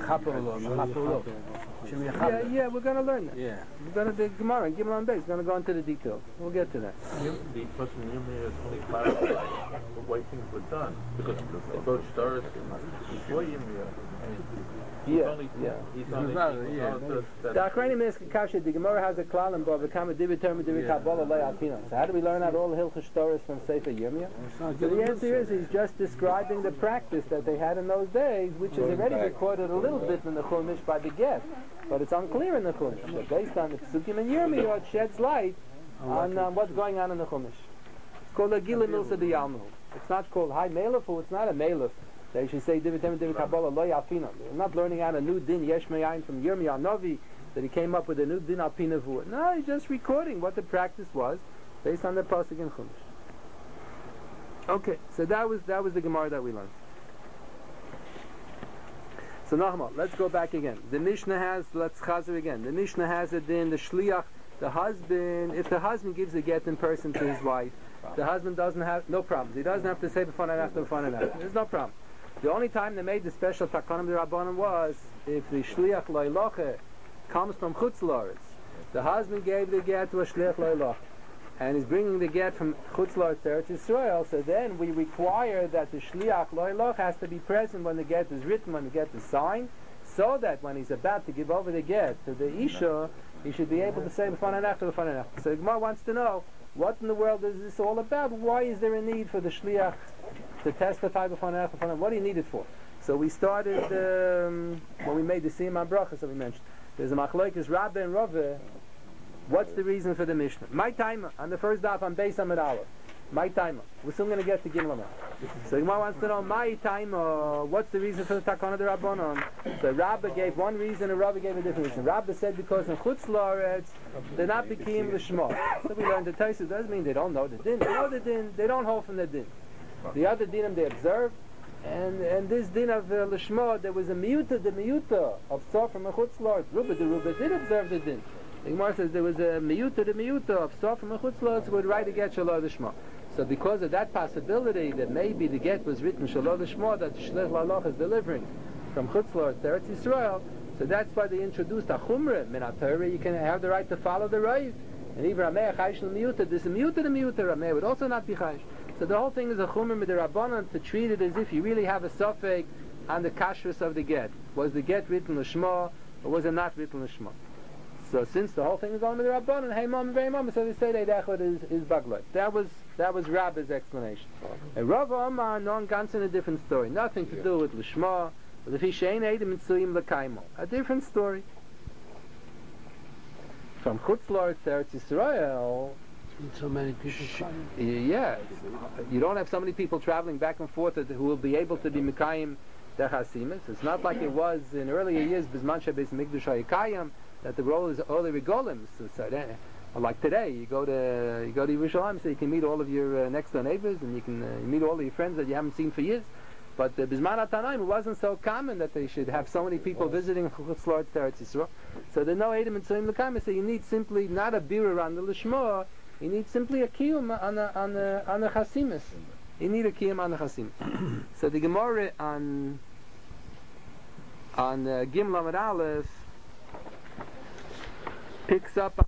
Yeah, we're going to learn that. Yeah. We're going to, the Gemara and Gimel and Beis is going to go into the details. We'll get to that. The person in Yirmiyah is only clarified the way things were done. Because they both started before Yirmiyah. The Achronim is Kasha. The Gemara has a klal and Bava Kama Divi Terma Divi Kabbalah Le'Alpina. So how do we learn out all the Hilchos Torahs from Sefer Yirmiyah? So the answer is he's just describing the practice that they had in those days, which is already recorded a little bit in the Chumash by the get, but it's unclear in the Chumash. So based on the Pesukim and Yirmiyah, it sheds light on what's going on in the Chumash. It's called a Gila Milsa B'Yalmu. It's not called High Melefu. It's not a Melef. They should say Divi Kabbalah Lo Yalpina. They're not learning out a new din Yesh Me'ayin from Yirmiyah Novi that he came up with a new din Alpina Vu. No, he's just recording what the practice was based on the pasuk in Chumash. Okay, so that was the Gemara that we learned. So Nachma, let's go back again. The Mishnah has, let's chazer again. The Mishnah has a din, the shliach, the husband. If the husband gives a get in person to his wife, the husband doesn't have no problems. He doesn't have to say before and after, before and after. There's no problem. The only time they made the special Takanim D'Rabbanan was if the Shliach Loiloche comes from Chutz La'aretz. The husband gave the get to a Shliach Loiloche, and he's bringing the get from Chutz La'aretz to Eretz Yisrael, so then we require that the Shliach Loiloche has to be present when the get is written, when the get is signed, so that when he's about to give over the get to the Isha, he should be able to say B'fanei Nechta, B'fanei Nechta. So the Gemara wants to know, what in the world is this all about? Why is there a need for the Shliach to testify B'fanei Nechta, B'fanei Nechta? What do you need it for? So we started, when we made the Siyam HaBrachas that we mentioned, there's a Machlokes Rabbe and Rava. What's the reason for the Mishnah? My timer, on the first daf on Beis Amud Aleph. My timer. We're soon going to get to Gimel Amud. So Gemara wants to know, my timer, what's the reason for the Takana D'Rabbanan? So Rabbi gave one reason and Rabbi gave a different reason. Rabbi said because in Chutz La'aretz, they're not B'kiyim L'Shma. So we learned the Tosfos doesn't mean they don't know the din. They know the din, they don't hold from the din. The other dinim they observe, and this din of L'Shma, there was a miyuta of Sofrim and Chutz La'aretz. The Ruba did observe the din. The Gemara says there was a miyuta of Sofrim and Chutz La'aretz would write a get Shalom L'Shma. So because of that possibility that maybe the get was written Shalom L'Shma, that Shliach L'Aloch is delivering from Chutz La'aretz to Eretz Yisrael, so that's why they introduced a Chumrah min HaTorah. You can have the right to follow the Rav. And even Rameh Chayish L'Miyuta, this is miyuta Rameh would also not be Chayish. So the whole thing is a Chumrah mit Rabbanan to treat it as if you really have a Sofek on the kashrus of the get. Was the get written L'Shma or was it not written L'Shma? So since the whole thing is on with the Rabbanan, hey mom, very mom, so they say that Echad is Bagloi. That was Rabbi's explanation. And Rav Amar non ganz in a different story. Nothing to do with L'Shma, but if he shein Eidim Mitzuyim L'Kaimo. A different story. From Chutz La'aretz to Eretz Yisrael, so many people yeah, you don't have so many people traveling back and forth who will be able to be Mekayim the Chasimus. It's not like it was in earlier years, Bizman Shebeis Mikdash HaYikayim, that the role is early regolim. So like today, you go to Yerushalayim, so you can meet all of your next door neighbors, and you can meet all of your friends that you haven't seen for years. But Bizman HaTanaim, it wasn't so common that they should have so many people visiting Chutz La'aretz to Eretz Yisrael. So there's no Eidim and Tzuyim L'Kaim. So you need simply not a birur on the L'Shma. You need simply a kiyum on the Chasimus. You need a kiyum on the Chasimus. So the Gemara on Gimel Amud Aleph picks up.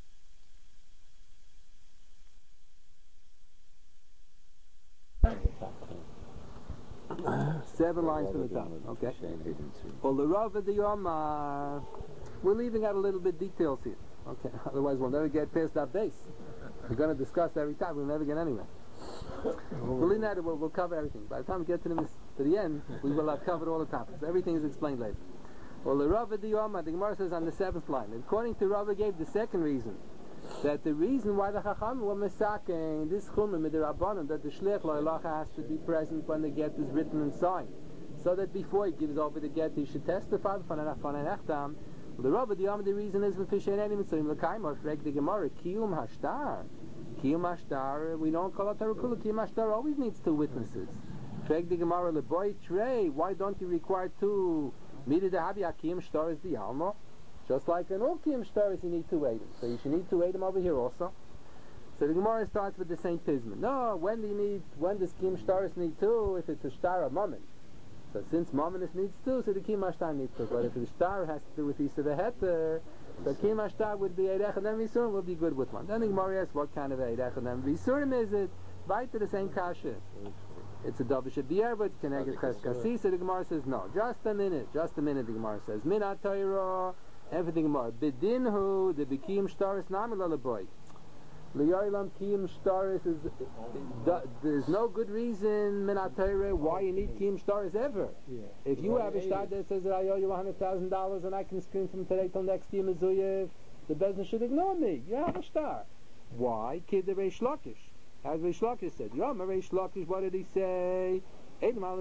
Seven lines from the top. Okay. Well, the Rav of the Yomar, we're leaving out a little bit details here. Okay. Otherwise, we'll never get past that base. We're going to discuss every time. We'll never get anywhere. We'll leave that. We'll cover everything. By the time we get to the end, we will have covered all the topics. Everything is explained later. Well, the Rav of the Yomar, the Gemara says on the 7th line. According to Rav, gave the second reason. That the reason why the Chacham were misaking this Chumrah with the Rabbanan, that the Shliach L'Aloch has to be present when the get is written and signed, so that before he gives over the get, he should testify. The Rabbi, the reason is the Gemara, Kiyum Hashtar. Kiyum Hashtar, we don't call it Tarakula. Kiyum Hashtar always needs two witnesses. The Gemara, Leboy Trey, why don't you require two? Mida the Habi Kiyum Shtar is the Alma. Just like in all Kiyum Shtaris, you need two Eidim. So you should need two Eidim over here also. So the Gemara starts with the same Tizman. No, when does Kiyum Shtaris need two? If it's a Shtar of Mammon. So since Mammon needs two, so the Kiyum Hashtar needs two. But if the Shtar has to do with Isa the Heter, so Kiyum Hashtar would be Eid Echad and Visurim, will be good with one. Then the Gemara asks, what kind of Eid Echad and Visurim is it? Right to the same Kasha. It's a Davish Bier, but Keneged Cheskasi. So the Gemara says, no. Just a minute, the Gemara says. Min HaTorah. Everything more. Bedinhu, the Kiyum Shtaris Namila Leboy. L'yoylam Kiyum Shtaris is. There's no good reason, Min HaTorah, why you need Kiyum Shtaris ever. Yeah. If you have a shtar that says that I owe you $100,000 and I can scream from today till next year, Mizuyev, the business should ignore me. You have a shtar. Why? Kid the Reish Lakish. As Reish Lakish said, Yom Reish Lakish, what did he say? If you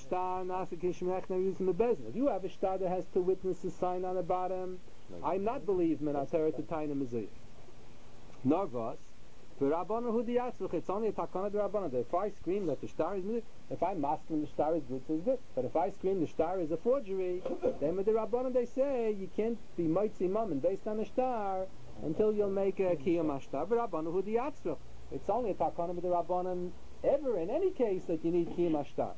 have a shtar that has two witnesses signed on the bottom, I'm not believed min HaTorah to Taina Mezuyah. Narvas, for Rabbanan Hu Diyatzvach, it's only a Takana de Rabbanan. If I scream that the shtar is good, if I masculine the shtar is good, so it's good. But if I scream the shtar is a forgery, then with the Rabbanan they say you can't be Moitzi Mammon based on the shtar until you'll make a Kiyum HaShtar. But Rabbanan Hu Diyatzvach, it's only a Takana de Rabbanan ever in any case that you need Kiyum HaShtar.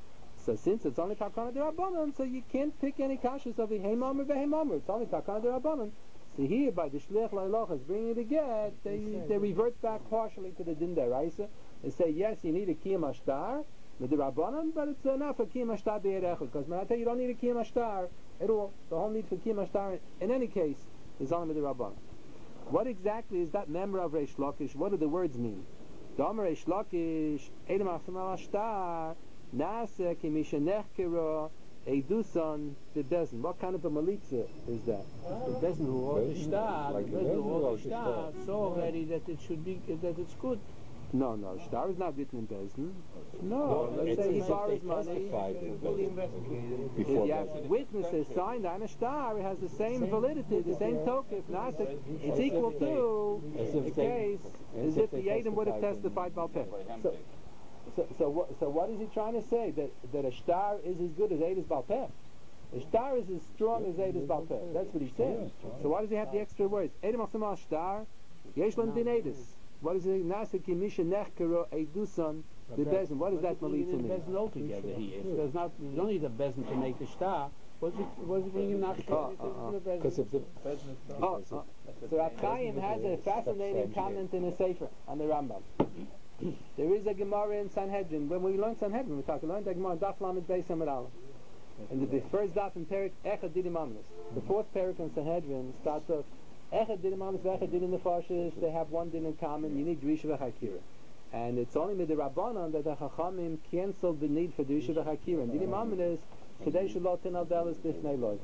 So since it's only takana derabanan, so you can't pick any kashas of the heimamer v'heimamer. It's only takana derabanan. So here, by the shliach la'ilachas bringing the get, they revert back partially to the din deraisa. They say yes, you need a kiyam ashtar with the rabbanan, but it's enough for kiyam ashtar be'erechad. Because when I tell you, you don't need a kiyam ashtar at all. The whole need for kiyam ashtar in any case is only with the rabbanan. What exactly is that member of Reish Lakish? What do the words mean? Da'amar Reish Lakish edem achsam ashtar nasa kimisha nechkero Eiduson the bezin. What kind of a malitza is that? The bezin who wrote the star, the bezin who wrote the star, saw already that it should be, that it's good. No, star is not written in bezin. No, let's say he borrows money. If you have witnesses signed on a star, it has the same validity, the same token. It's equal to the case as if the Yedem would have testified Balpeh. So what is he trying to say? That a star is as good as Eidos Balpeh? A star is as strong as Eidos Balpeh. That's what he's saying. So why does he have the extra words? Eidim Asama Star, Yesh Lam Din Eidos. What is it? Nasa Kimisha Nechkero Eiduson the Bezin. What does that mean? The bezin altogether here. There's not. You don't need a bezin to make the star. Was it bringing nach Because of the So Rav Chaim has a fascinating comment in a sefer on the Rambam. There is a Gemara in Sanhedrin. When we learn Sanhedrin, we learn the Gemara Daf Lamed Beis Amud Aleph. And the first daf in Perik Echad Didim Amnos. The fourth Perik in Sanhedrin starts off Echad Didim Amnos v'Echad Didim Nefashis. They have one din in common. You need Drisha v'Chakira. And it's only with the Rabbanon that the Chachamim canceled the need for Drisha v'Chakira. And Didim Amnos Kedei Shalot Tin Aldelis Bifnei Loi.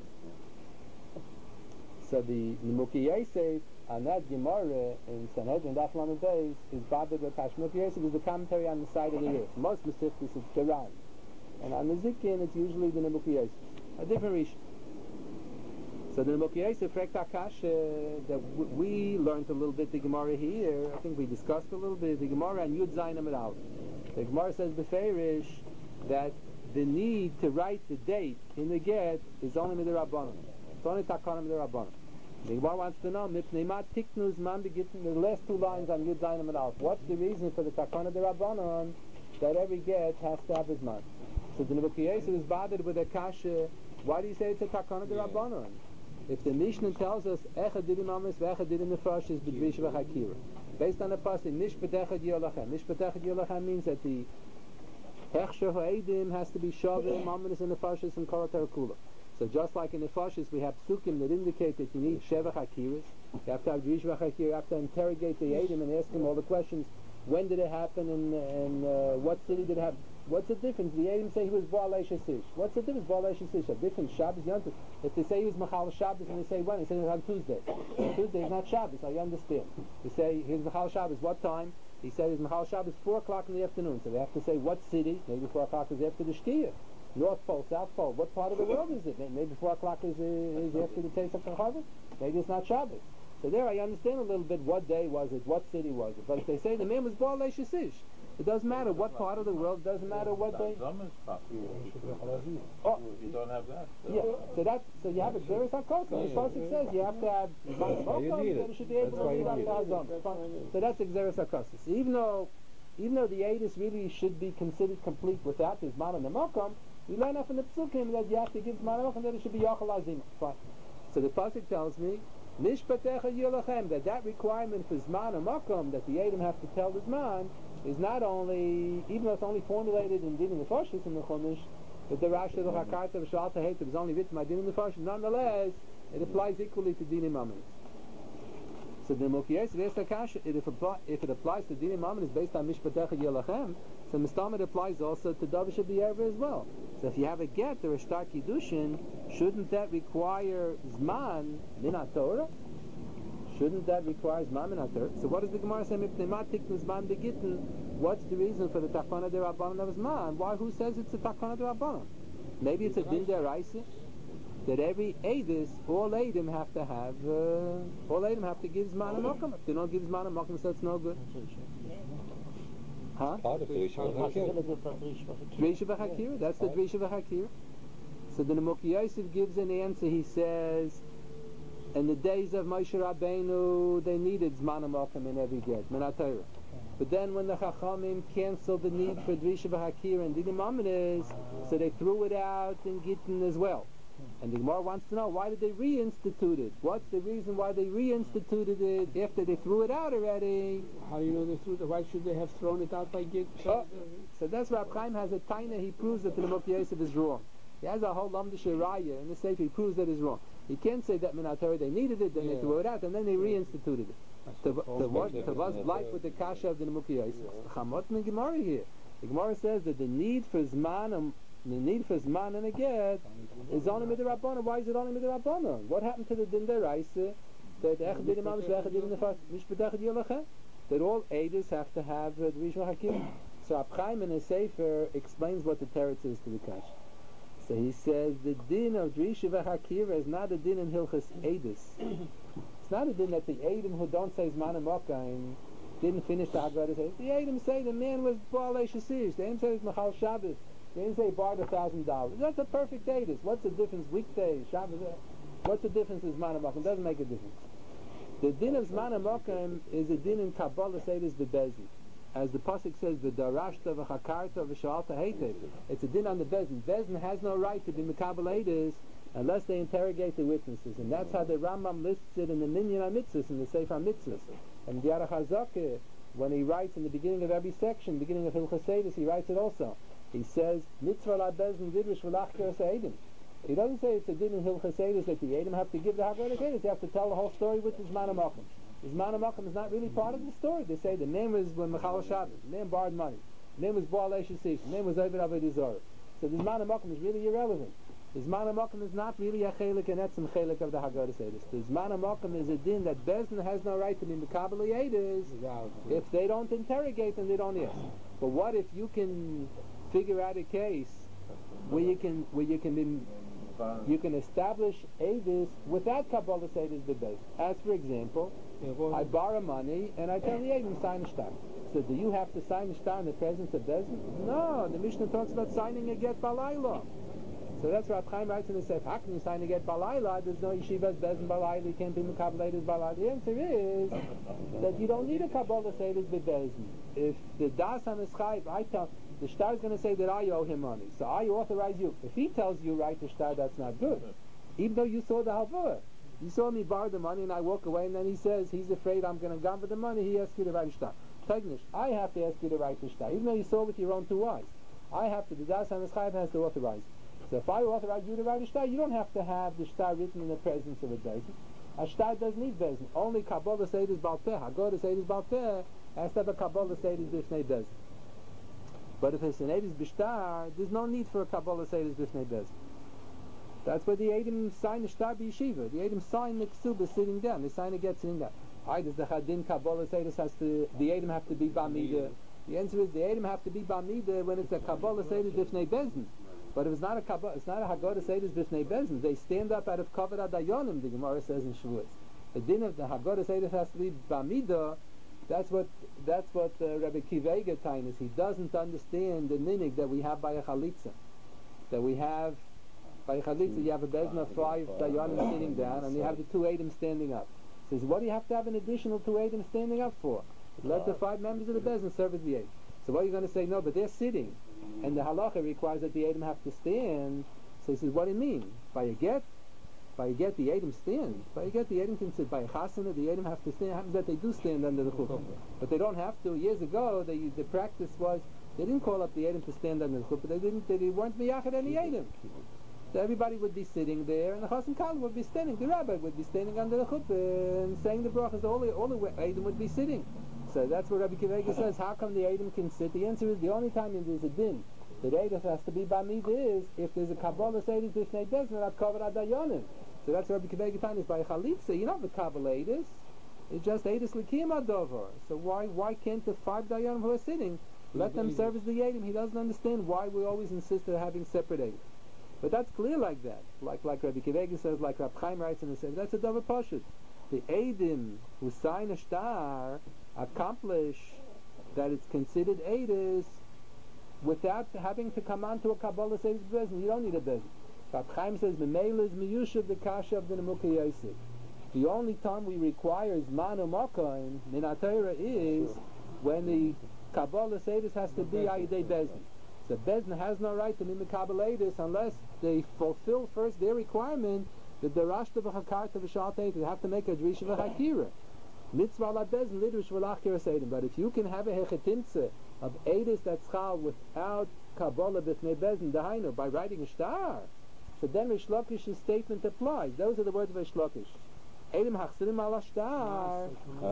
So the Nimuki Yosef on that Gemara in Sanhedrin Daf Lamed Beis is Babed B'Kash. Nimuki Yosef is the commentary on the side of the earth. Most specifically it's Quran. And on the Zikin it's usually the Nimuki Yosef. A different Rish. So the Nimuki Yosef Frekt Akash that we learned a little bit the Gemara here. I think we discussed a little bit the Gemara and Yud Zayin Amud Aleph. The Gemara says Beferish that the need to write the date in the get is only with the Rabbanon. It's only Takanim with the Rabbanon. The Gemara wants to know, Mipneimat Tiknuz Man Begittin, the last two lines on Yud Zayin Amud Aleph. What's the reason for the Takana de Rabbanon that every get has to have his man? So the Nebuchadnezzar Yosef is bothered with a kasha. Why do you say it's a Takana de Rabbanon? If the Mishnah tells us Echad Didim Amis v'Echad Didim Nefashis b'Drish v'Chakira, based on the pasuk Mishpat Echad Yolachem. Mishpat Echad Yolachem means that the Hechsher Ha'edim has to be Shavim, Mamonis and Nefashis and Kol Kula. So just like in the Nefashis, we have psukim that indicate that you need Sheva Hakiras. You have to have Drish V'Chakir. You have to interrogate the Edim and ask them all the questions. When did it happen and what city did it happen? What's the difference? The Edim say he was Baalei Shesish. What's the difference? Baalei Shesish. A different Shabbos. If they say he was Machal Shabbos and they say when? They say it was on Tuesday. Tuesday is not Shabbos. I understand. They say he was Machal Shabbos. What time? He said he was Machal Shabbos 4 o'clock in the afternoon. So they have to say what city. Maybe 4 o'clock is after the Shkia. North Pole, South Pole. What part of the world is it? Maybe 4 o'clock is after the Taste of Harvard. Maybe it's not Shabbos. So there I understand a little bit what day was it, what city was it. But if they say the man was Baalei Shesish, it doesn't matter what part of the world, it doesn't matter what day. Oh, you don't have that. Yeah, so you have a Xeris HaKosa. The Pasuk says you have to have you should be able to read out the So that's a Xeris HaKosa. So even though the Eidus really should be considered complete without his man and the Mokom, we learn off in the Psukim that you have to give man and that it should be Yochel Azim. Fine. So the Pasuk tells me Mishpatecha Yolachem, that requirement for Zman and Makom that the Edom have to tell the Zman is not only, even though it's only formulated in Din and Nefashis in the Chumash, but the Rashi of the Hakarta of Shalta Heter is only written by Din and Nefashis, nonetheless, it applies equally to Din and Mammon. So the Mokiyes, if it applies to Din and Mammon, is based on Mishpatecha Yolachem, so Mistam it applies also to Davish B'Yerva as well. So if you have a get or a Shtar Kiddushin, shouldn't that require Zman Minat Torah? Shouldn't that require Zman Minat Torah? So what does the Gemara say? What's the reason for the Takana de Rabbanon of Zman? Why? Who says it's a Takana de Rabbanon? Maybe it's a Din Deraisa that every Eidus, all Eidim have to have, all Eidim have to give Zman and Mokum. If they don't give Zman and Mokum, so it's no good. Huh? Part of the Drisha v'Chakira. That's the Drisha v'Chakira. So the Nemuki Yosef gives an answer. He says, in the days of Moshe Rabbeinu, they needed Zman HaMokum in every get, Minat Torah. But then when the Chachamim canceled the need for Drisha v'Hakira and Dinim Amanis, so they threw it out in Gittin as well. And the Gemara wants to know, why did they reinstitute it? What's the reason why they reinstituted it after they threw it out already? How do you know they threw it? Why should they have thrown it out by Git? So that's why Reb Chaim has a taina. He proves that the Mukhi Yosef is wrong. He has a whole Lamdish Raya in the Sefer. He proves that it's wrong. He can't say that Minat Torah they needed it, then they threw it out, and then they reinstituted it. To was life with the kasha of the Mukhi Yosef. Chamot in the Gemara here. The Gemara says that the need for Zman and a get is only midrabanan. Why is it only midrabanan? What happened to the din deraisa that all edus have to have the Rishon Hakim? So Reb Chaim in his Sefer explains what the teretz is to the kasha. So he says the din of Drisha v'Hakira is not a din in Hilchas Edus. It's not a din that the Edom who don't say Zman and Mokayim didn't finish the Haggadah. The Edom say the man was Baalei Shasirish. They didn't say it was Machal Shabbos. They didn't say he borrowed $1,000. That's a perfect Edus. What's the difference? Weekdays, Shabbos. What's the difference with Zman and Mokayim? It doesn't make a difference. The din of Zman and Mokayim is a din in Kabbalah Edus B'Bezdin. As the pasuk says, "V'darashta v'chakarta v'shalta heitev." It's a din on the Bezdin. Bezdin has no right to be mekabel edus unless they interrogate the witnesses, and that's how the Rambam lists it in the Minyan HaMitzvos, in the Sefer HaMitzvos. And the Yarach HaZakeh, when he writes in the beginning of every section, beginning of Hilchos Edus, he writes it also. He says, "Mitzvah la Bezdin vidrish v'lachker se'edim." He doesn't say it's a din in Hilchos Edus that the Edom have to give the Haggadah Edus. They have to tell the whole story with the Zman HaMokim. Zman HaMokim is not really part of the story. They say the name was when Mechal Shabbos, the name borrowed money, the name was Baalei Shasirish, the name was Oved Avodah Zarah. So the Zman HaMokim is really irrelevant. The Zman HaMokim is not really a chelik and etzem chelik of the Haggadah Edus. The Zman HaMokim is a din that Bezdin has no right to be mekabel edus. If they don't interrogate them, they don't ask. But what if you can figure out a case where you can establish edus without Kabbalah edus b'bezdin? As for example, I borrow money and I tell the Edom sign a shtar. So do you have to sign a shtar in the presence of Bezdin? No, the Mishnah talks about signing a get balayla. So that's what Reb Chaim writes in the Sefer. How can you sign a get balayla? There's no yeshivas Bezdin balayla. You can't be mekabel edus balayla. The answer is that you don't need a Kabbalah edus b'bezdin. If the das HaMeschayv, I tell the shtar is going to say that I owe him money, so I authorize you. If he tells you write the shtar, that's not good. Even though you saw the halvah. You saw me borrow the money and I walk away, and then he says he's afraid I'm going to gamble the money. He asks you to write a shtar. Tegnish, I have to ask you to write the shtar, even though you saw with your own two eyes. I have to. The Das HaMeschayv has to authorize. So if I authorize you to write a shtar, you don't have to have the shtar written in the presence of a bezdin. A shtar doesn't need bezdin. Only Kabbalah Edus Baal Peh, Haggadah Edus Baal Peh, has to have a Kabbalah Edus B'fnei bezdin. But if it's an edus b'shtar, there's no need for a Kabbalah Edus B'fnei bezdin. That's why the Edom sign the shtar b'yeshiva. The Edom sign the ksuba sitting down. They sign a get sitting down. Does the Chadin Kabbalah Edus has to? The Edom have to be b'amida. The answer is the Edom have to be b'amida when it's a Kabbalah Edus B'fnei bezdin. But if it's not a Kabbalah, it's not a Haggadah Edus B'fnei bezdin. They stand up out of kavod adayonim. The Gemara says in Shavuos. The din of the Haggadah Edus has to be b'amida. That's what Rabbi Kivega time is. He doesn't understand the minig that we have by a chalitza. That we have by a chalitza, you have a bezna of 5 dayanim sitting down, and you have the 2 Edom standing up. He says, what do you have to have an additional 2 Edom standing up for? Let the 5 members of the bezna serve as the Edom. So what are you going to say? No, but they're sitting, and the halacha requires that the Edom have to stand. So he says, what do you mean? By a get, the Edom stand. By a get, the Edom can sit. By a chasana, the Edom have to stand. It happens that they do stand under the chuppah, but they don't have to. Years ago, the practice was they didn't call up the Edom to stand under the chuppah. They weren't miyachad any Edom. So everybody would be sitting there, and the Chassan Kal would be standing. The rabbi would be standing under the chuppah and saying the brachas. All the Edom would be sitting. So that's what Rabbi Kivega says. How come the Edom can sit? The answer is the only time there's a din that Edom has to be b'amid is if there's a Kabbalah Edus b'fnei bezdin that covered adayonim. So that's what Rabbi Kivega time is by a chalitza. You're not the Kabbalah Edus. It's just Edus l'kiyam adover. So why can't the 5 dayanim who are sitting let them serve as the Edom? He doesn't understand why we always insist on having separate Edom. But that's clear like that. Like Rabbi Kivega says, like Rab Chaim writes in the Sefer, that's a double pashut. The Edom who sign a shtar accomplish that it's considered edus without having to come on to a Kabbalah Edus bezin. You don't need a bezin. Rab Chaim says, "Memela is miyushav the kasha of the Mukhi Yosef." The only time we require Zman u'Makom min HaTorah is when the Kabbalah Sedis has to be Ayidei Bezdin. So Bezdin has no right to be Mekabaladis unless they fulfill first their requirement that the Rashta v'Chakarta v'Shalteit, they have to make a Drisha v'Chakira. Mitzvah la Bezdin lidrush v'Lachkira Sedim. But if you can have a Hechetimtze of Edis that's Chal without Kabbalah b'Fnei Bezdin, Dahainu, by writing a star, so then Rish Lakish's statement applies. Those are the words of Rish Lakish. Edim hachsidim ala shtar.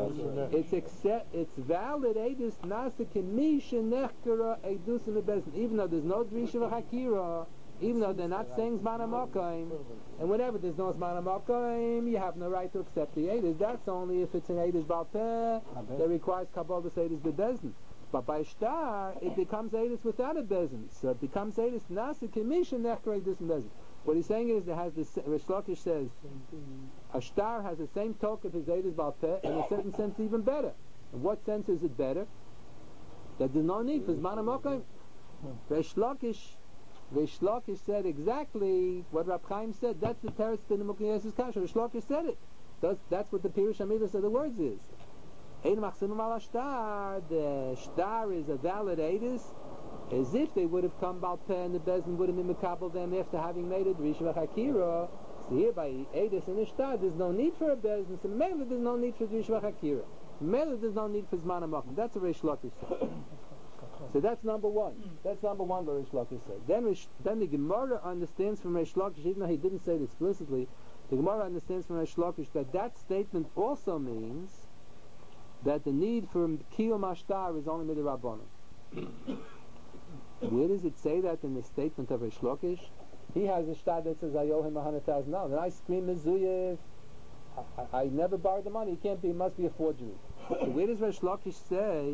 It's valid. Edus nasa kemisha nechkara edus in the bezdin. Even though there's no drisha v'chakira, even though they're not saying zman ha'makayim, and whenever there's no zman ha'makayim, you have no right to accept the edus. That's only if it's an edus bal peh that requires kabbalah edus bezdin. But by shtar, it becomes edus without a bezdin. So it becomes edus nasa kemisha nechkara edus in bezdin. What he's saying is, Rish Lakish says, a star has the same talk of his Eidos Baal Peh, in a certain sense even better. In what sense is it better? That there's no need for Zman HaMokayim. Rish Lakish said exactly what Rab Chaim said. That's the teretz to the Mukhiyasis Kasha. Rish Lakish said it. That's what the Pirush HaMidas of the words is. Ein machsimim ala shtar. The star is a valid Eidos, as if they would have come Baal Peh and the Bezdin would have been Mekabel them after having made it Drisha v'Chakira. So here by Edis and Ishtar, there's no need for a Bezdin. So Mele, there's no need for Drisha v'Chakira. Mele, there's no need for Zman HaMakom. That's what Rish Lakish said. So that's number one. That's number one what Rish Lakish said. Then the Gemara understands from Rish Lakish, even though he didn't say it explicitly, the Gemara understands from Rish Lakish that statement also means that the need for Kiyum Ashtar is only Midirabbanan. Where does it say that in the statement of Rish Lakish? He has a shtar that says, I owe him $100,000. And I scream, Mizuyev, I never borrowed the money. It must be a forgery. So where does Rish Lakish say,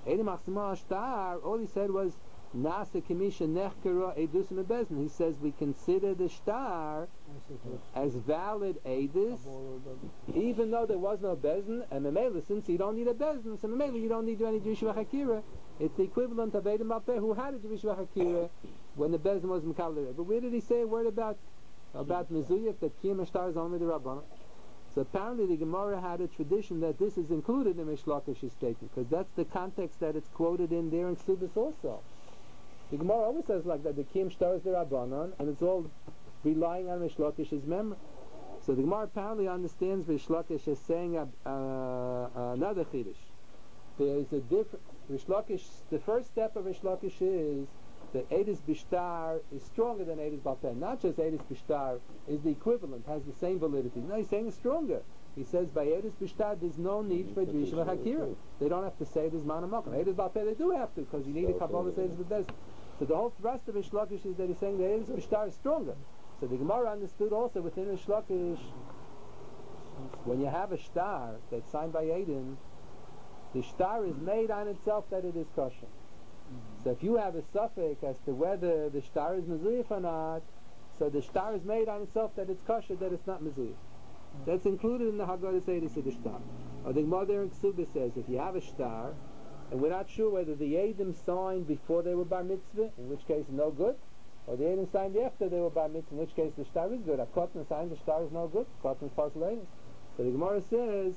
all he said was, Nasa Kamisha Nechkara Eidusim Bezdin. He says we consider the shtar as valid Eidus, even though there was no Bezdin, and Memela, since you don't need a Bezdin, so Memela you don't need to do any Jewish V'Chakira. It's the equivalent of Eidim Baal Peh, who had a Jewish V'Chakira when the Bezdin was Mekabel. But where did he say a word about Mezuyah, that Kiyum Shtar is only the Rabbanah? So apparently the Gemara had a tradition that this is included in Rish Lakish's statement, because that's the context that it's quoted in there in Ksubis also. The Gemara always says like that, the Kiyum Shtar is the Rabbanon, and it's all relying on Rish Lakish's memory. So the Gemara apparently understands Rish Lakish as saying another Chiddush. There is a different... Rish Lakish, the first step of Rish Lakish is that Eidus Bishtar is stronger than Eidus Baal Peh. Not just Eidus Bishtar is the equivalent, has the same validity. No, he's saying it's stronger. He says by Eidus Bishtar there's no need for Drisha v'Chakira. They don't have to say there's Man HaMakom. Eidus Baal Peh they do have to, because you need a Kabbalah Eidus B'Bezdin. So the whole thrust of Rish Lakish is that he's saying that Eidus Bishtar is stronger. So the Gemara understood also within Rish Lakish, when you have a shtar that's signed by Eidim, the shtar is made on itself that it is kosher. So if you have a suffix as to whether the shtar is mezuyif or not, so the shtar is made on itself that it's kosher, that it's not mezuyif. That's included in the Haggadah Seidus of the shtar. Or the Gemara there in Ksubah says, if you have a shtar, and we're not sure whether the Eidim signed before they were bar mitzvah, in which case no good, or the Eidim signed after they were bar mitzvah, in which case the shtar is good. A Kotner signed the shtar is no good. Kotner is partial Eidim. So the Gemara says,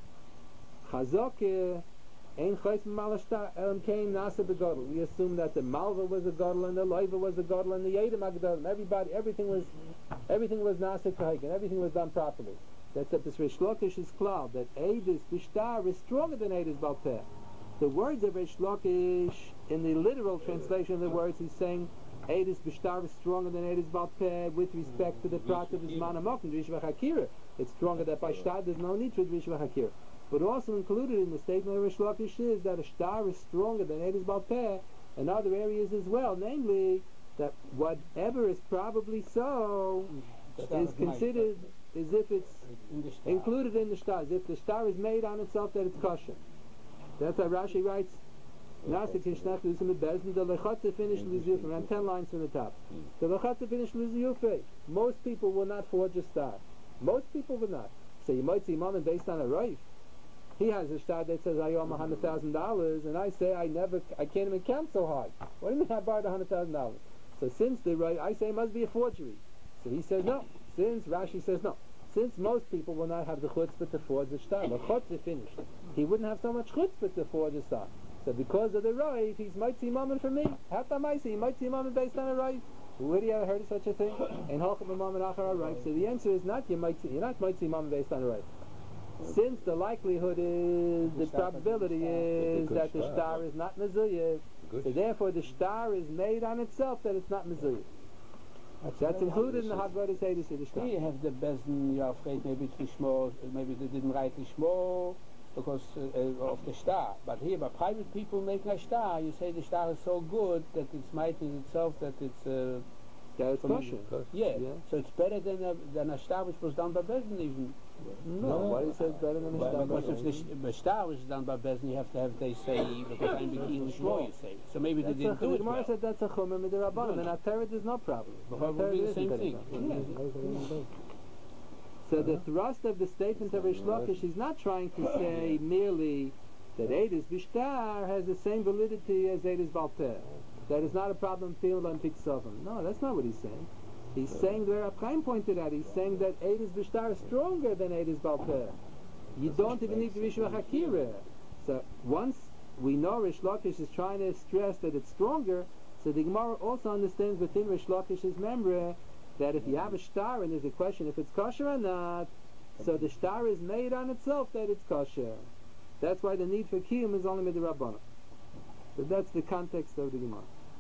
Chazokeh Ein Chayes Mal Shtar Elam Kain Nasa Begadol. We assume that the Malva was a Gadol and the Loiva was a Gadol and the Eidim Agdol, and everything was Nasa Kahagan, everything was done properly. That's that this Rish Lakish is cloud, that Eidus Bishtar is stronger than Eidus Baal Peh. The words of Rish Lakish, in the literal translation of the words, he's saying Eidus Bishtar is stronger than Eidus Baal Peh with respect to the prat of his Man HaMakom, Drisha v'Chakira. It's stronger that by Shtar there's no need for Drisha v'Chakira. But also included in the statement of Rish Lakish is that a shtar is stronger than Eidus Baal Peh in other areas as well, namely that whatever is probably so is considered as if it's included in the shtar, as if the shtar is made on itself that it's kosher. That's how Rashi writes, Nasa Kishnach Lusim Bezdin, the Lechatze finished Lizuyufe, around 10 lines from the top. The Lechatze finished Lizuyufe. Most people will not forge a star. Most people will not. So you might see Mammon based on a Raif. He has a shtar that says I owe him $100,000, and I say I can't even count so high. What do you mean I borrowed $100,000? So since the right, I say it must be a forgery. So he says no. Since Rashi says no. Since most people will not have the chutzpah to forge the shtar, the chutzpah finished. He wouldn't have so much chutzpah to forge a star. So because of the right, he's Mitzi Mammon for me. Hafta Maisi, Mitzi Mammon based on a right. Where do you ever heard of such a thing? And Halchim Mammon Achar right. So the answer is not you're not Mitzi Mammon based on a right. Since the likelihood is, the probability is that the star is not Mezuyah, so therefore the star is made on itself that it's not Mezuyah. That's included in the Haggadah Seder of the star. Here you have the Bezdin, you're afraid maybe it's Lishmo, maybe they didn't write Lishmo because of the star. But here, by private people making a star, you say the star is so good that it's might in itself that it's... Yeah, it's kosher. Yeah, so it's better than a star which was done by Bezdin even. No, why do you say it's better than a star? Because if the star was done by Bezdin, you have to have, they say, because I'm beginning Lishmo, you say. So maybe they didn't do it well. Said that's a Chumar Midirabbanan, and Ateret is no problem. But it would be the same thing. So the thrust of the statement of Rish Lakish is not trying to say merely that Eidus Bishtar has the same validity as Eidus Balpeh. That is not a problem Fil and Piksavim. No, that's not what he's saying. He's saying, where Rab Chaim pointed out, he's saying that Eidus Bishtar is stronger than Eidus Balpeh. You don't even need to Rishva Hakira. So once we know Rish Lakish is trying to stress that it's stronger, so the Gemara also understands within Rish Lakish's memory that if you have a star and there's a question if it's kosher or not, so the star is made on itself that it's kosher. That's why the need for kiyum is only midrabanan. So that's the context of the Gemara.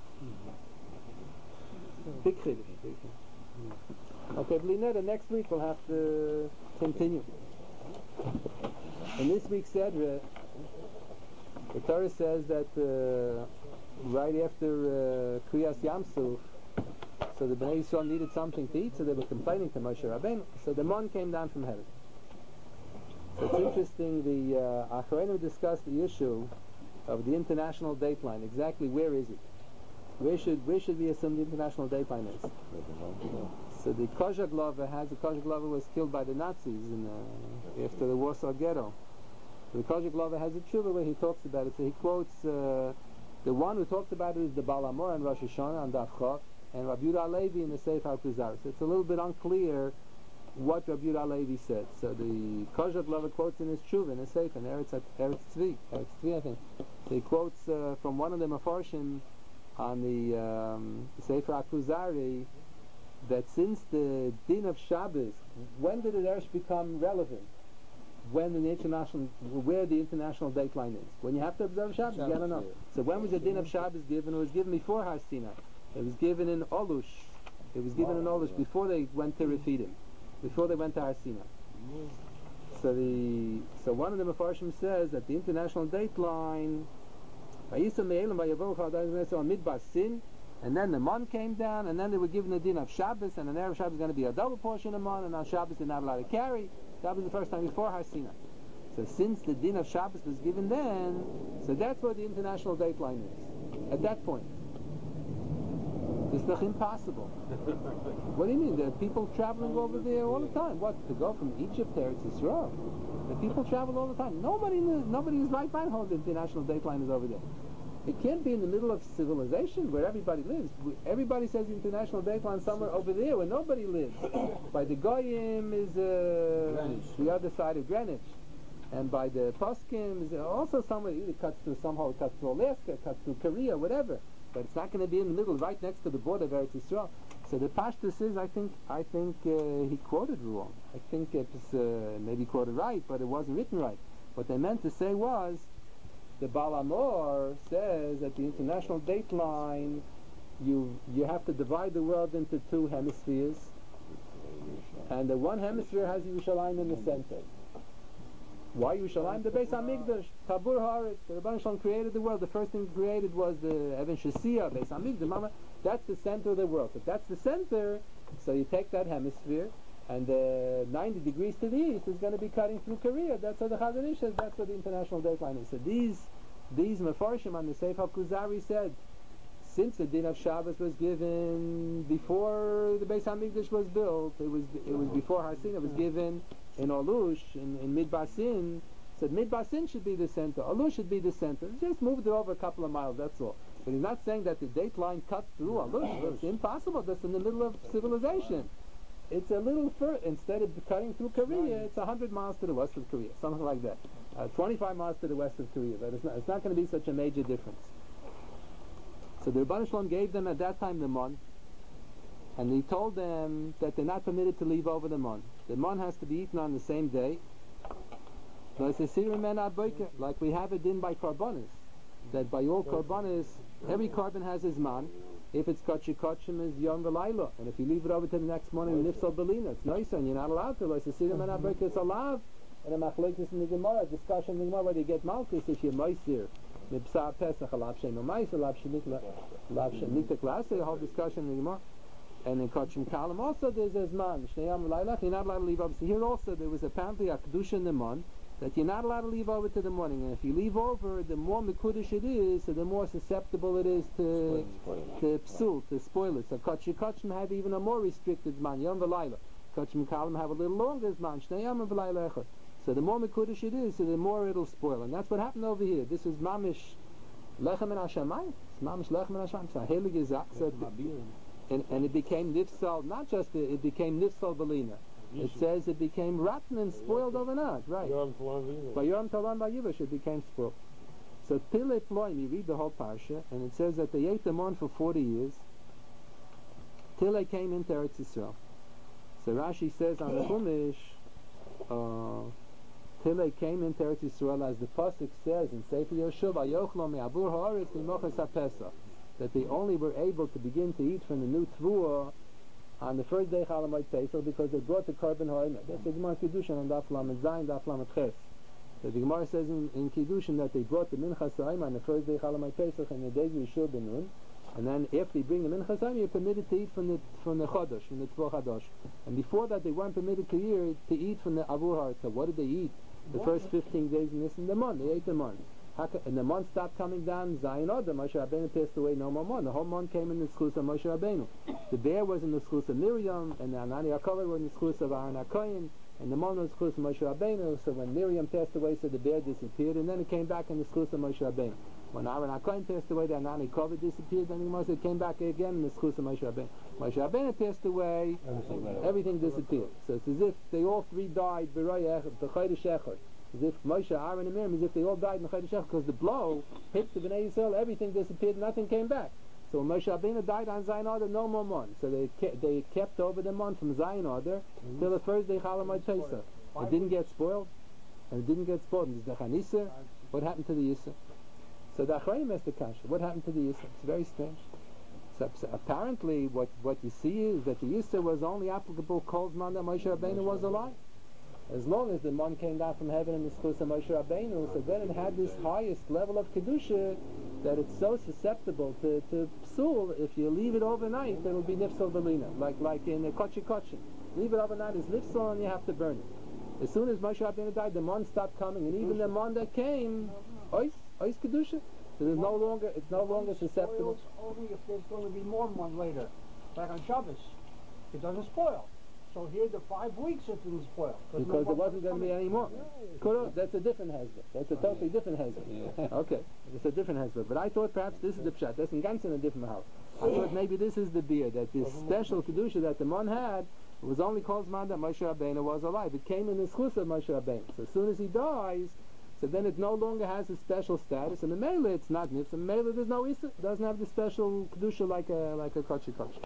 Big chiddush. Okay, Blinetta, next week we'll have to continue. In this week's Sedra, the Torah says that right after Kriyas Yamsuf, so the Bnei Yisrael needed something to eat, so they were complaining to Moshe Rabbeinu. So the man came down from heaven. So it's interesting, the Acharenu discussed the issue of the international dateline. Exactly where is it? Where should we assume the international dateline is? So the Kozhaglova was killed by the Nazis after the Warsaw Ghetto. So the Kozhaglova has a tshuva where he talks about it. So he quotes the one who talks about it is the Baal Amor and Rosh Hashanah and Daf Chaf, and Rabbi Yehuda Halevi in the Sefer HaKuzar. So it's a little bit unclear what Rabbi Yehuda Halevi said. So the Kozhaglova quotes in his tshuva in his Sefer, in Eretz Tzvi, I think. So he quotes from one of the Mefarshim on the Sefer HaKuzari that since the din of Shabbos, when did it actually become relevant? When the where the international dateline is. When you have to observe Shabbos, you gotta know. So when was the din of Shabbos given? It was given before Har Sinai. It was given in Olush. It was given in Olush before they went to Refidim, before they went to Har Sinai. So one of the Mefarshim says that the international dateline, Midbar Sin, and then the man came down, and then they were given the din of Shabbos, and on Erev Shabbos is going to be a double portion of man, and on Shabbos they're not allowed to carry. That was the first time before Har Sinai. So since the din of Shabbos was given then, so that's what the international dateline is. At that point. It's not impossible. What do you mean? There are people traveling over there all the time. What, to go from Egypt to Eretz Yisrael? The people travel all the time. Nobody is right by hold the international dateline is over there. It can't be in the middle of civilization where everybody lives. Everybody says the international dateline somewhere over there where nobody lives. By the Goyim is the other side of Greenwich. And by the Poskim is also somewhere, either cuts through Alaska, cuts through Korea, whatever. But it's not going to be in the middle, right next to the border of Eretz Yisrael. So the Pashtus is, I think he quoted wrong. I think it's maybe quoted right, but it wasn't written right. What they meant to say was, the Baal Amor says that the international dateline, you have to divide the world into two hemispheres, and the one hemisphere has Yerushalayim in the center. Why Yerushalayim? The Beis HaMikdash, Tabur Haaretz. The Rebbeinu Shalom created the world. The first thing created was the Even Shesiyah, Beis HaMikdash. Mama, that's the center of the world. If that's the center, so you take that hemisphere, and 90 degrees to the east is going to be cutting through Korea. That's what the Chazon Ish says. That's what the international dateline is. So these Mefarshim on the Sefer HaKuzari said, since the din of Shabbos was given before the Beis HaMikdash was built, it was before Har Sinai, it was given in Olush, in Midbar Sin, said Midbar Sin should be the center, Olush should be the center. Just moved it over a couple of miles, that's all. But he's not saying that the dateline cuts through Olush. It's impossible. That's in the middle of civilization. it's a little further. Instead of cutting through Korea, it's 100 miles to the west of Korea, something like that. 25 miles to the west of Korea, but it's not going to be such a major difference. So the Rebbeinu Shalom gave them at that time the mon, and he told them that they're not permitted to leave over the mon. The mon has to be eaten on the same day. Like we have it in by karbonis, that by all karbonis, every carbon has his man. If it's kachikachim, is yom v'layla, and if you leave it over to the next morning, nifsal belina, it's nicer, and you're not allowed to. It's allowed. And a machlokes in the Gemara, discussion in the Gemara, whether you get malchus if you're moisir, mipsar pesach, alav shem ma'is, alav shemita klase, the whole discussion in the Gemara. And in kachim kalam also there's man, shnei yom v'layla, you're not allowed to leave over. So here also there was apparently a kedusha in the mon, that you're not allowed to leave over to the morning, and if you leave over, the more mekudesh it is, so the more susceptible it is to psul, to spoil it. So kachim have even a more restricted man, yom v'layla. Kachim kalim have a little longer man, shnei yom v'layla echad. So the more mekudesh it is, so the more it'll spoil, and that's what happened over here. This is mamish lechem en hashamayim. It's mamish lechem en hashamayim. It's a heilige zach. And it became nifsal. Not just it became nifsal belina. It says it became rotten and spoiled overnight, right? By Yom Talan Vayivash it became spoiled. So Pile Ploim, you read the whole parsha, and it says that they ate them on for 40 years, till they came into Eretz Yisrael. So Rashi says on the Chumash, till they came into Eretz Yisrael, as the pasuk says in Sefer Yoshua, Vayochlo me'abur ha'aretz l'moches ha'pesach, that they only were able to begin to eat from the new Tvua on the first day Chalamoid Pesach, because they brought the carbon ha'omer. That's the Gemara Kiddushin on Daf Lamed Zayin, Daf Lamed Ches. So the Gemara says in Kiddushin that they brought the Minchas Ha'omer on the first day Chalamoid Pesach and the day Yeshua Benun, and then after they bring the Minchas Ha'omer, you're permitted to eat from the Chodesh, from the Tvua Chadosh. And before that, they weren't permitted to eat from the Avur Ha'aretz. So what did they eat? The first 15 days in this and the mon, they ate the mon. And the mon stopped coming down, Zayin Odom, Moshe Rabbeinu passed away, no more mon. The whole mon came in the schus of Moshe Rabbeinu. The bear was in the schus of Miriam, and the Anani HaKover were in the schus of Aaron HaKoyin, and the mon was the schus of Moshe Rabbeinu. So when Miriam passed away, so the bear disappeared, and then it came back in the schus of Moshe Rabbeinu. When Aaron HaKoyin passed away, the Anani HaKover disappeared, and it came back again in the schus of Moshe Rabbeinu. Moshe Rabbeinu passed away, everything disappeared. So it's as if they all three died, b'chodesh echad. As if Moshe, Aaron, and Miriam, as if they all died in the Chodesh Echad, because the blow hit the Bnei Yisrael, everything disappeared, nothing came back. So when Moshe Rabbeinu died on Zayin Adar, no more mon. So they kept over the mon from Zayin Adar till the first day Chalamoid Pesach. It didn't get spoiled, and it didn't get spoiled. And the Chanisa, what happened to the Yisra? So the Achrayim asked the Kasha, what happened to the Yisra? It's very strange. So apparently, what you see is that the Yisra was only applicable Kol Zman that Moshe Rabbeinu was alive. As long as the mon came down from heaven in the schus of Moshe Rabbeinu, so then it had this highest level of kedusha that it's so susceptible to psul. If you leave it overnight, it'll be nifsal belina, like in the kachikachim. Leave it overnight is nifsal, and you have to burn it. As soon as Moshe Rabbeinu died, the mon stopped coming, and even the mon that came, ois kedusha. So it's no longer susceptible. Only if there's going to be more mon later, like on Shabbos, it doesn't spoil. So here the 5 weeks it didn't spoil. Because there wasn't going to be any more. That's a different hezbollah. That's a totally different hezbollah. Yeah. Okay, it's a different hezbollah. But I thought perhaps this is the pshat. That's in ganz in a different house. I thought maybe this is the beer, that this special kedusha that the mon had was only called Zman that Moshe Rabbeinu was alive. It came in the schus of Moshe Rabbeinu. So as soon as he dies, so then it no longer has a special status. And the Mele, it's not nifs. And Mele, there's no Issa. It doesn't have the special kedusha like a kachikach.